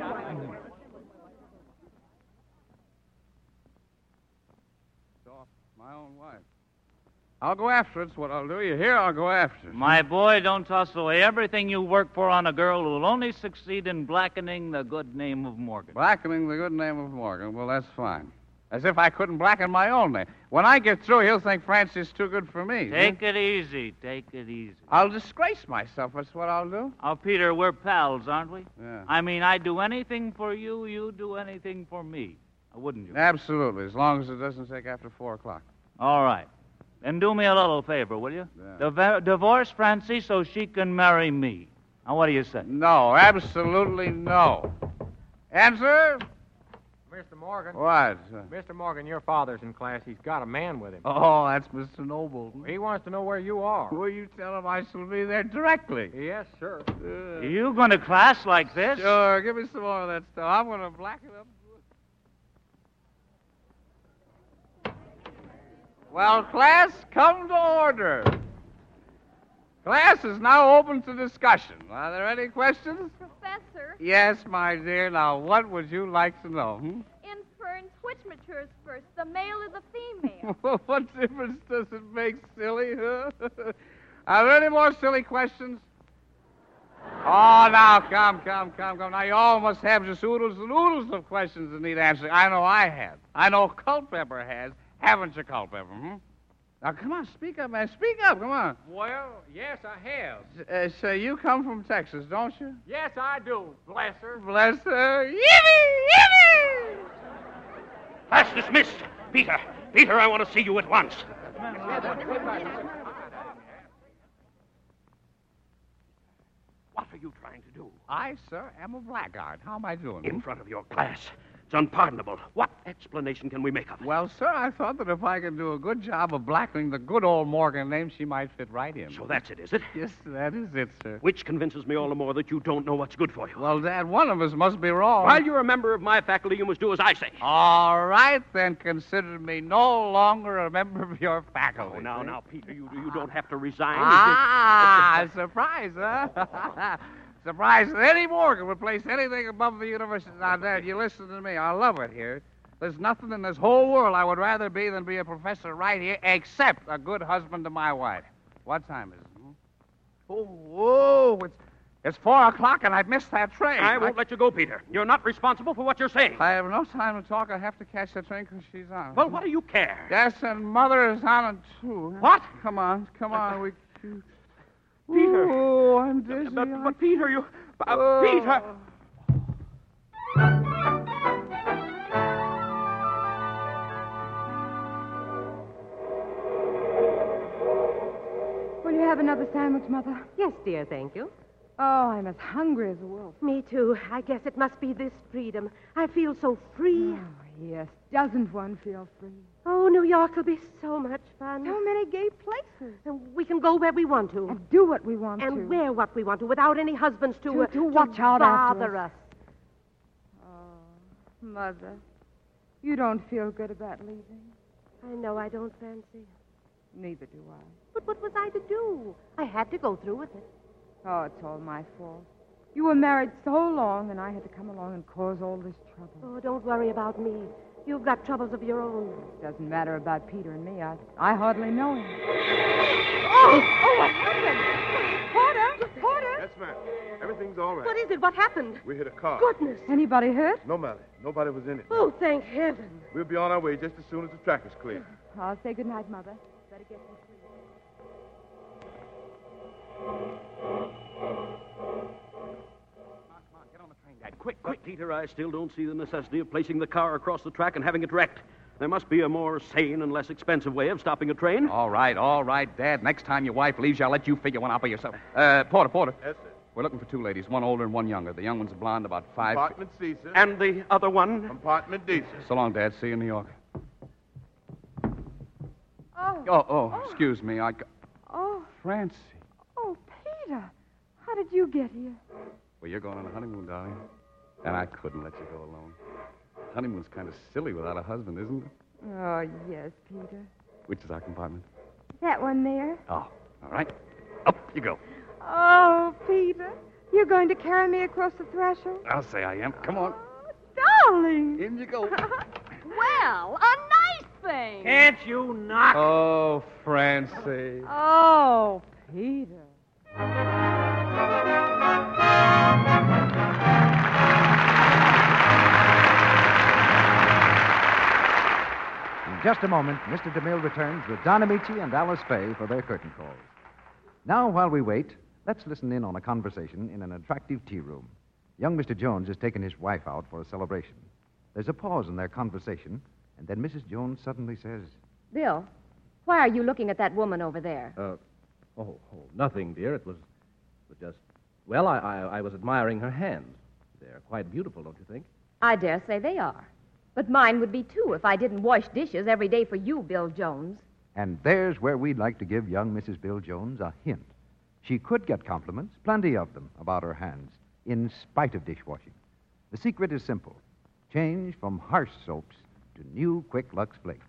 My own wife. I'll go after it. It's what I'll do. You hear? I'll go after it. My boy, don't toss away everything you work for on a girl who will only succeed in blackening the good name of Morgan. Blackening the good name of Morgan. Well, that's fine. As if I couldn't blacken my own name. When I get through, he'll think Francie's too good for me. Take it easy. I'll disgrace myself. That's what I'll do. Oh, Peter, we're pals, aren't we? Yeah. I mean, I'd do anything for you. You do anything for me. Wouldn't you? Absolutely, as long as it doesn't take after 4 o'clock. All right. Then do me a little favor, will you? Yeah. Divorce Francie so she can marry me. Now, what do you say? No, absolutely no. Answer? Mr. Morgan. What? Mr. Morgan, your father's in class. He's got a man with him. Oh, that's Mr. Noble. He wants to know where you are. Will you tell him I shall be there directly? Yes, sir. You going to class like this? Sure. Give me some more of that stuff. I'm going to black it up. Well, class, come to order. Class is now open to discussion. Are there any questions? Professor, Yes, my dear. Now, what would you like to know? in ferns, which matures first, the male or the female? What difference does it make, silly, huh? Are there any more silly questions? Oh, now, come. Now, you all must have just oodles and oodles of questions that need answering. I know I have. I know Culpepper has. Haven't you, Culpepper? Now, come on, speak up, man. Speak up, come on. Well, yes, I have. Say, you come from Texas, don't you? Yes, I do. Bless her. Bless her. Yippee! Class dismissed. Peter, I want to see you at once. What are you trying to do? I, sir, am a blackguard. How am I doing? In front of your class. It's unpardonable. What explanation can we make of it? Well, sir, I thought that if I could do a good job of blackening the good old Morgan name, she might fit right in. So that's it, is it? Yes, that is it, sir. Which convinces me all the more that you don't know what's good for you. Well, Dad, one of us must be wrong. While you're a member of my faculty, you must do as I say. All right, then consider me no longer a member of your faculty. Oh, now, Peter, you don't have to resign. Surprise, huh? Surprise that Eddie Morgan would place anything above the university. Now, Dad, you listen to me. I love it here. There's nothing in this whole world I would rather be than be a professor right here, except a good husband to my wife. What time is it? It's 4 o'clock, and I've missed that train. I won't let you go, Peter. You're not responsible for what you're saying. I have no time to talk. I have to catch the train because she's on. Well, what do you care? Yes, and Mother is on it, too. What? Come on. Peter. Oh, I'm dizzy. But Peter, you... Peter! Will you have another sandwich, Mother? Yes, dear, thank you. Oh, I'm as hungry as a wolf. Me too. I guess it must be this freedom. I feel so free. Oh, yes. Doesn't one feel free? Oh, New York will be so much fun. So many gay places. And we can go where we want to. And do what we want to. And wear what we want to without any husbands to watch out after bother us. Oh, Mother, you don't feel good about leaving. I know I don't, Fancy. Neither do I. But what was I to do? I had to go through with it. Oh, it's all my fault. You were married so long, and I had to come along and cause all this trouble. Oh, don't worry about me. You've got troubles of your own. It doesn't matter about Peter and me. I hardly know him. Oh, what happened? Porter! Yes, ma'am. Everything's all right. What is it? What happened? We hit a car. Goodness. Anybody hurt? No, Mally. Nobody was in it. Oh, thank heaven. We'll be on our way just as soon as the track is clear. I'll say good night, Mother. Better get some sleep. Quick, Peter, I still don't see the necessity of placing the car across the track and having it wrecked. There must be a more sane and less expensive way of stopping a train. All right, Dad. Next time your wife leaves you, I'll let you figure one out by yourself. Porter. Yes, sir. We're looking for two ladies, one older and one younger. The young one's a blonde, about 5 feet. Compartment C, sir. And the other one? Compartment D, sir. So long, Dad. See you in New York. Oh, excuse me. Oh, Francie. oh, Peter. How did you get here? Well, you're going on a honeymoon, darling. And I couldn't let you go alone. Honeymoon's kind of silly without a husband, isn't it? Oh, yes, Peter. Which is our compartment? That one there. Oh, all right. Up you go. Oh, Peter. You're going to carry me across the threshold? I'll say I am. Come on. Darling. In you go. Well, a nice thing. Can't you knock? Oh, Francie. Oh, Peter. In just a moment, Mr. DeMille returns with Don Amici and Alice Faye for their curtain calls. Now, while we wait, let's listen in on a conversation in an attractive tea room. Young Mr. Jones has taken his wife out for a celebration. There's a pause in their conversation, and then Mrs. Jones suddenly says, Bill, why are you looking at that woman over there? Nothing, dear. It was just, well, I was admiring her hands. They're quite beautiful, don't you think? I dare say they are. But mine would be, too, if I didn't wash dishes every day for you, Bill Jones. And there's where we'd like to give young Mrs. Bill Jones a hint. She could get compliments, plenty of them, about her hands, in spite of dishwashing. The secret is simple. Change from harsh soaps to new Quick Lux Flakes.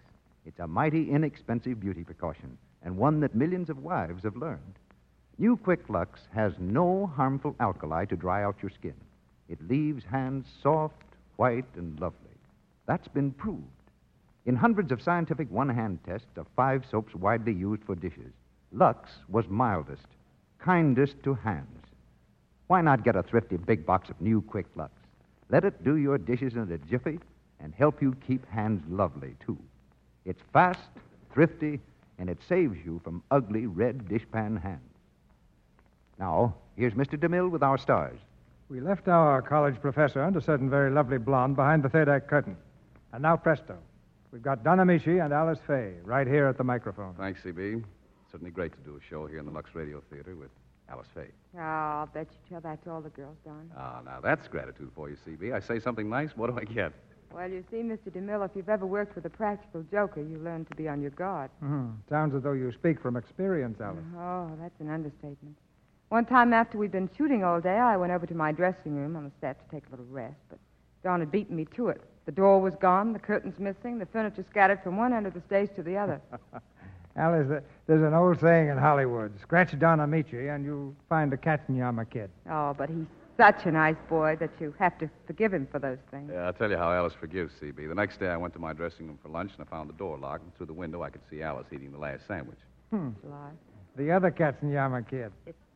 It's a mighty inexpensive beauty precaution, and one that millions of wives have learned. New Quick Lux has no harmful alkali to dry out your skin. It leaves hands soft, white, and lovely. That's been proved. In hundreds of scientific one-hand tests of 5 soaps widely used for dishes, Lux was mildest, kindest to hands. Why not get a thrifty big box of New Quick Lux? Let it do your dishes in a jiffy and help you keep hands lovely, too. It's fast, thrifty, and it saves you from ugly red dishpan hands. Now, here's Mr. DeMille with our stars. We left our college professor and a certain very lovely blonde behind the third act curtain. And now, presto, we've got Don Amici and Alice Faye right here at the microphone. Thanks, C.B. Certainly great to do a show here in the Lux Radio Theater with Alice Faye. Oh, I'll bet you tell that to all the girls, Don. Ah, now that's gratitude for you, C.B. I say something nice, what do I get? Well, you see, Mr. DeMille, if you've ever worked with a practical joker, you learn to be on your guard. Sounds as though you speak from experience, Alice. Oh, that's an understatement. One time after we'd been shooting all day, I went over to my dressing room on the set to take a little rest, but Don had beaten me to it. The door was gone, the curtains missing, the furniture scattered from one end of the stage to the other. Alice, there's an old saying in Hollywood, scratch Don Amici and you'll find a Katzenjammer kid. Oh, but he's such a nice boy that you have to forgive him for those things. Yeah, I'll tell you how Alice forgives C.B. The next day I went to my dressing room for lunch and I found the door locked, and through the window I could see Alice eating the last sandwich. July. The other Katzenjammer kid.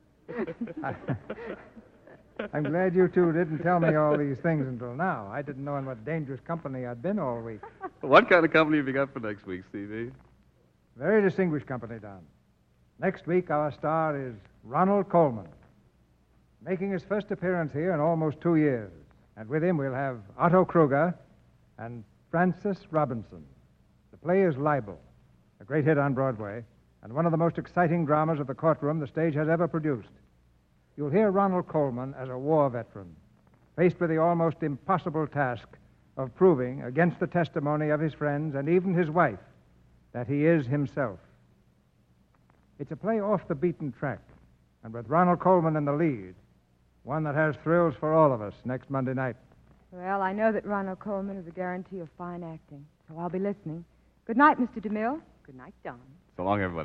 I'm glad you two didn't tell me all these things until now. I didn't know in what dangerous company I'd been all week. What kind of company have you got for next week, C.B.? Very distinguished company, Don. Next week, our star is Ronald Colman, making his first appearance here in almost 2 years. And with him, we'll have Otto Kruger and Frances Robinson. The play is Libel, a great hit on Broadway, and one of the most exciting dramas of the courtroom the stage has ever produced. You'll hear Ronald Colman as a war veteran, faced with the almost impossible task of proving, against the testimony of his friends and even his wife, that he is himself. It's a play off the beaten track, and with Ronald Colman in the lead, one that has thrills for all of us next Monday night. Well, I know that Ronald Colman is a guarantee of fine acting, so I'll be listening. Good night, Mr. DeMille. Good night, Don. So long, everybody.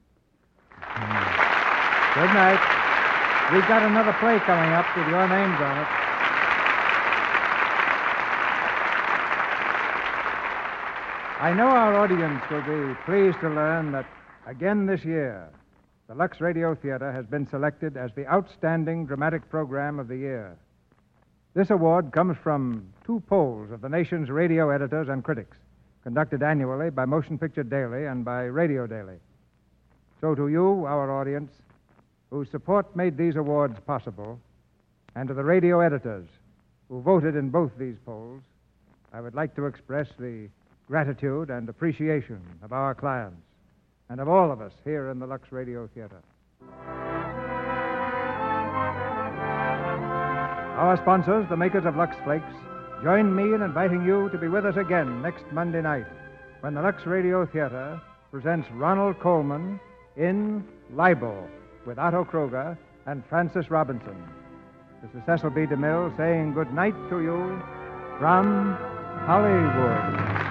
Good night. We've got another play coming up with your names on it. I know our audience will be pleased to learn that again this year, the Lux Radio Theater has been selected as the outstanding dramatic program of the year. This award comes from 2 polls of the nation's radio editors and critics, conducted annually by Motion Picture Daily and by Radio Daily. So to you, our audience, whose support made these awards possible, and to the radio editors who voted in both these polls, I would like to express the gratitude and appreciation of our clients and of all of us here in the Lux Radio Theater. Our sponsors, the makers of Lux Flakes, join me in inviting you to be with us again next Monday night when the Lux Radio Theater presents Ronald Colman in Libel with Otto Kruger and Frances Robinson. This is Cecil B. DeMille saying good night to you from Hollywood.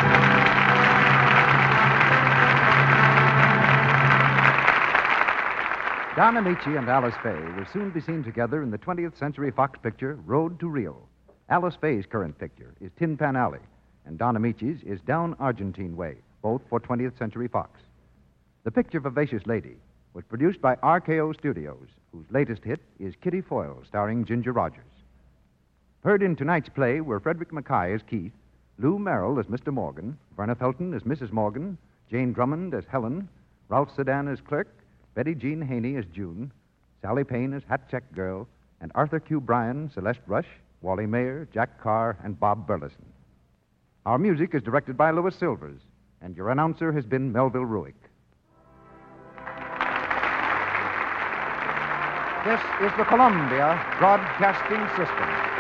Don Amici and Alice Faye will soon be seen together in the 20th Century Fox picture, Road to Rio. Alice Faye's current picture is Tin Pan Alley, and Don Amici's is Down Argentine Way, both for 20th Century Fox. The picture Vivacious Lady was produced by RKO Studios, whose latest hit is Kitty Foyle, starring Ginger Rogers. Heard in tonight's play were Frederick Mackay as Keith, Lou Merrill as Mr. Morgan, Verna Felton as Mrs. Morgan, Jane Drummond as Helen, Ralph Sedan as Clerk, Betty Jean Haney as June, Sally Payne as Hat Check Girl, and Arthur Q. Bryan, Celeste Rush, Wally Mayer, Jack Carr, and Bob Burleson. Our music is directed by Louis Silvers, and your announcer has been Melville Ruick. This is the Columbia Broadcasting System.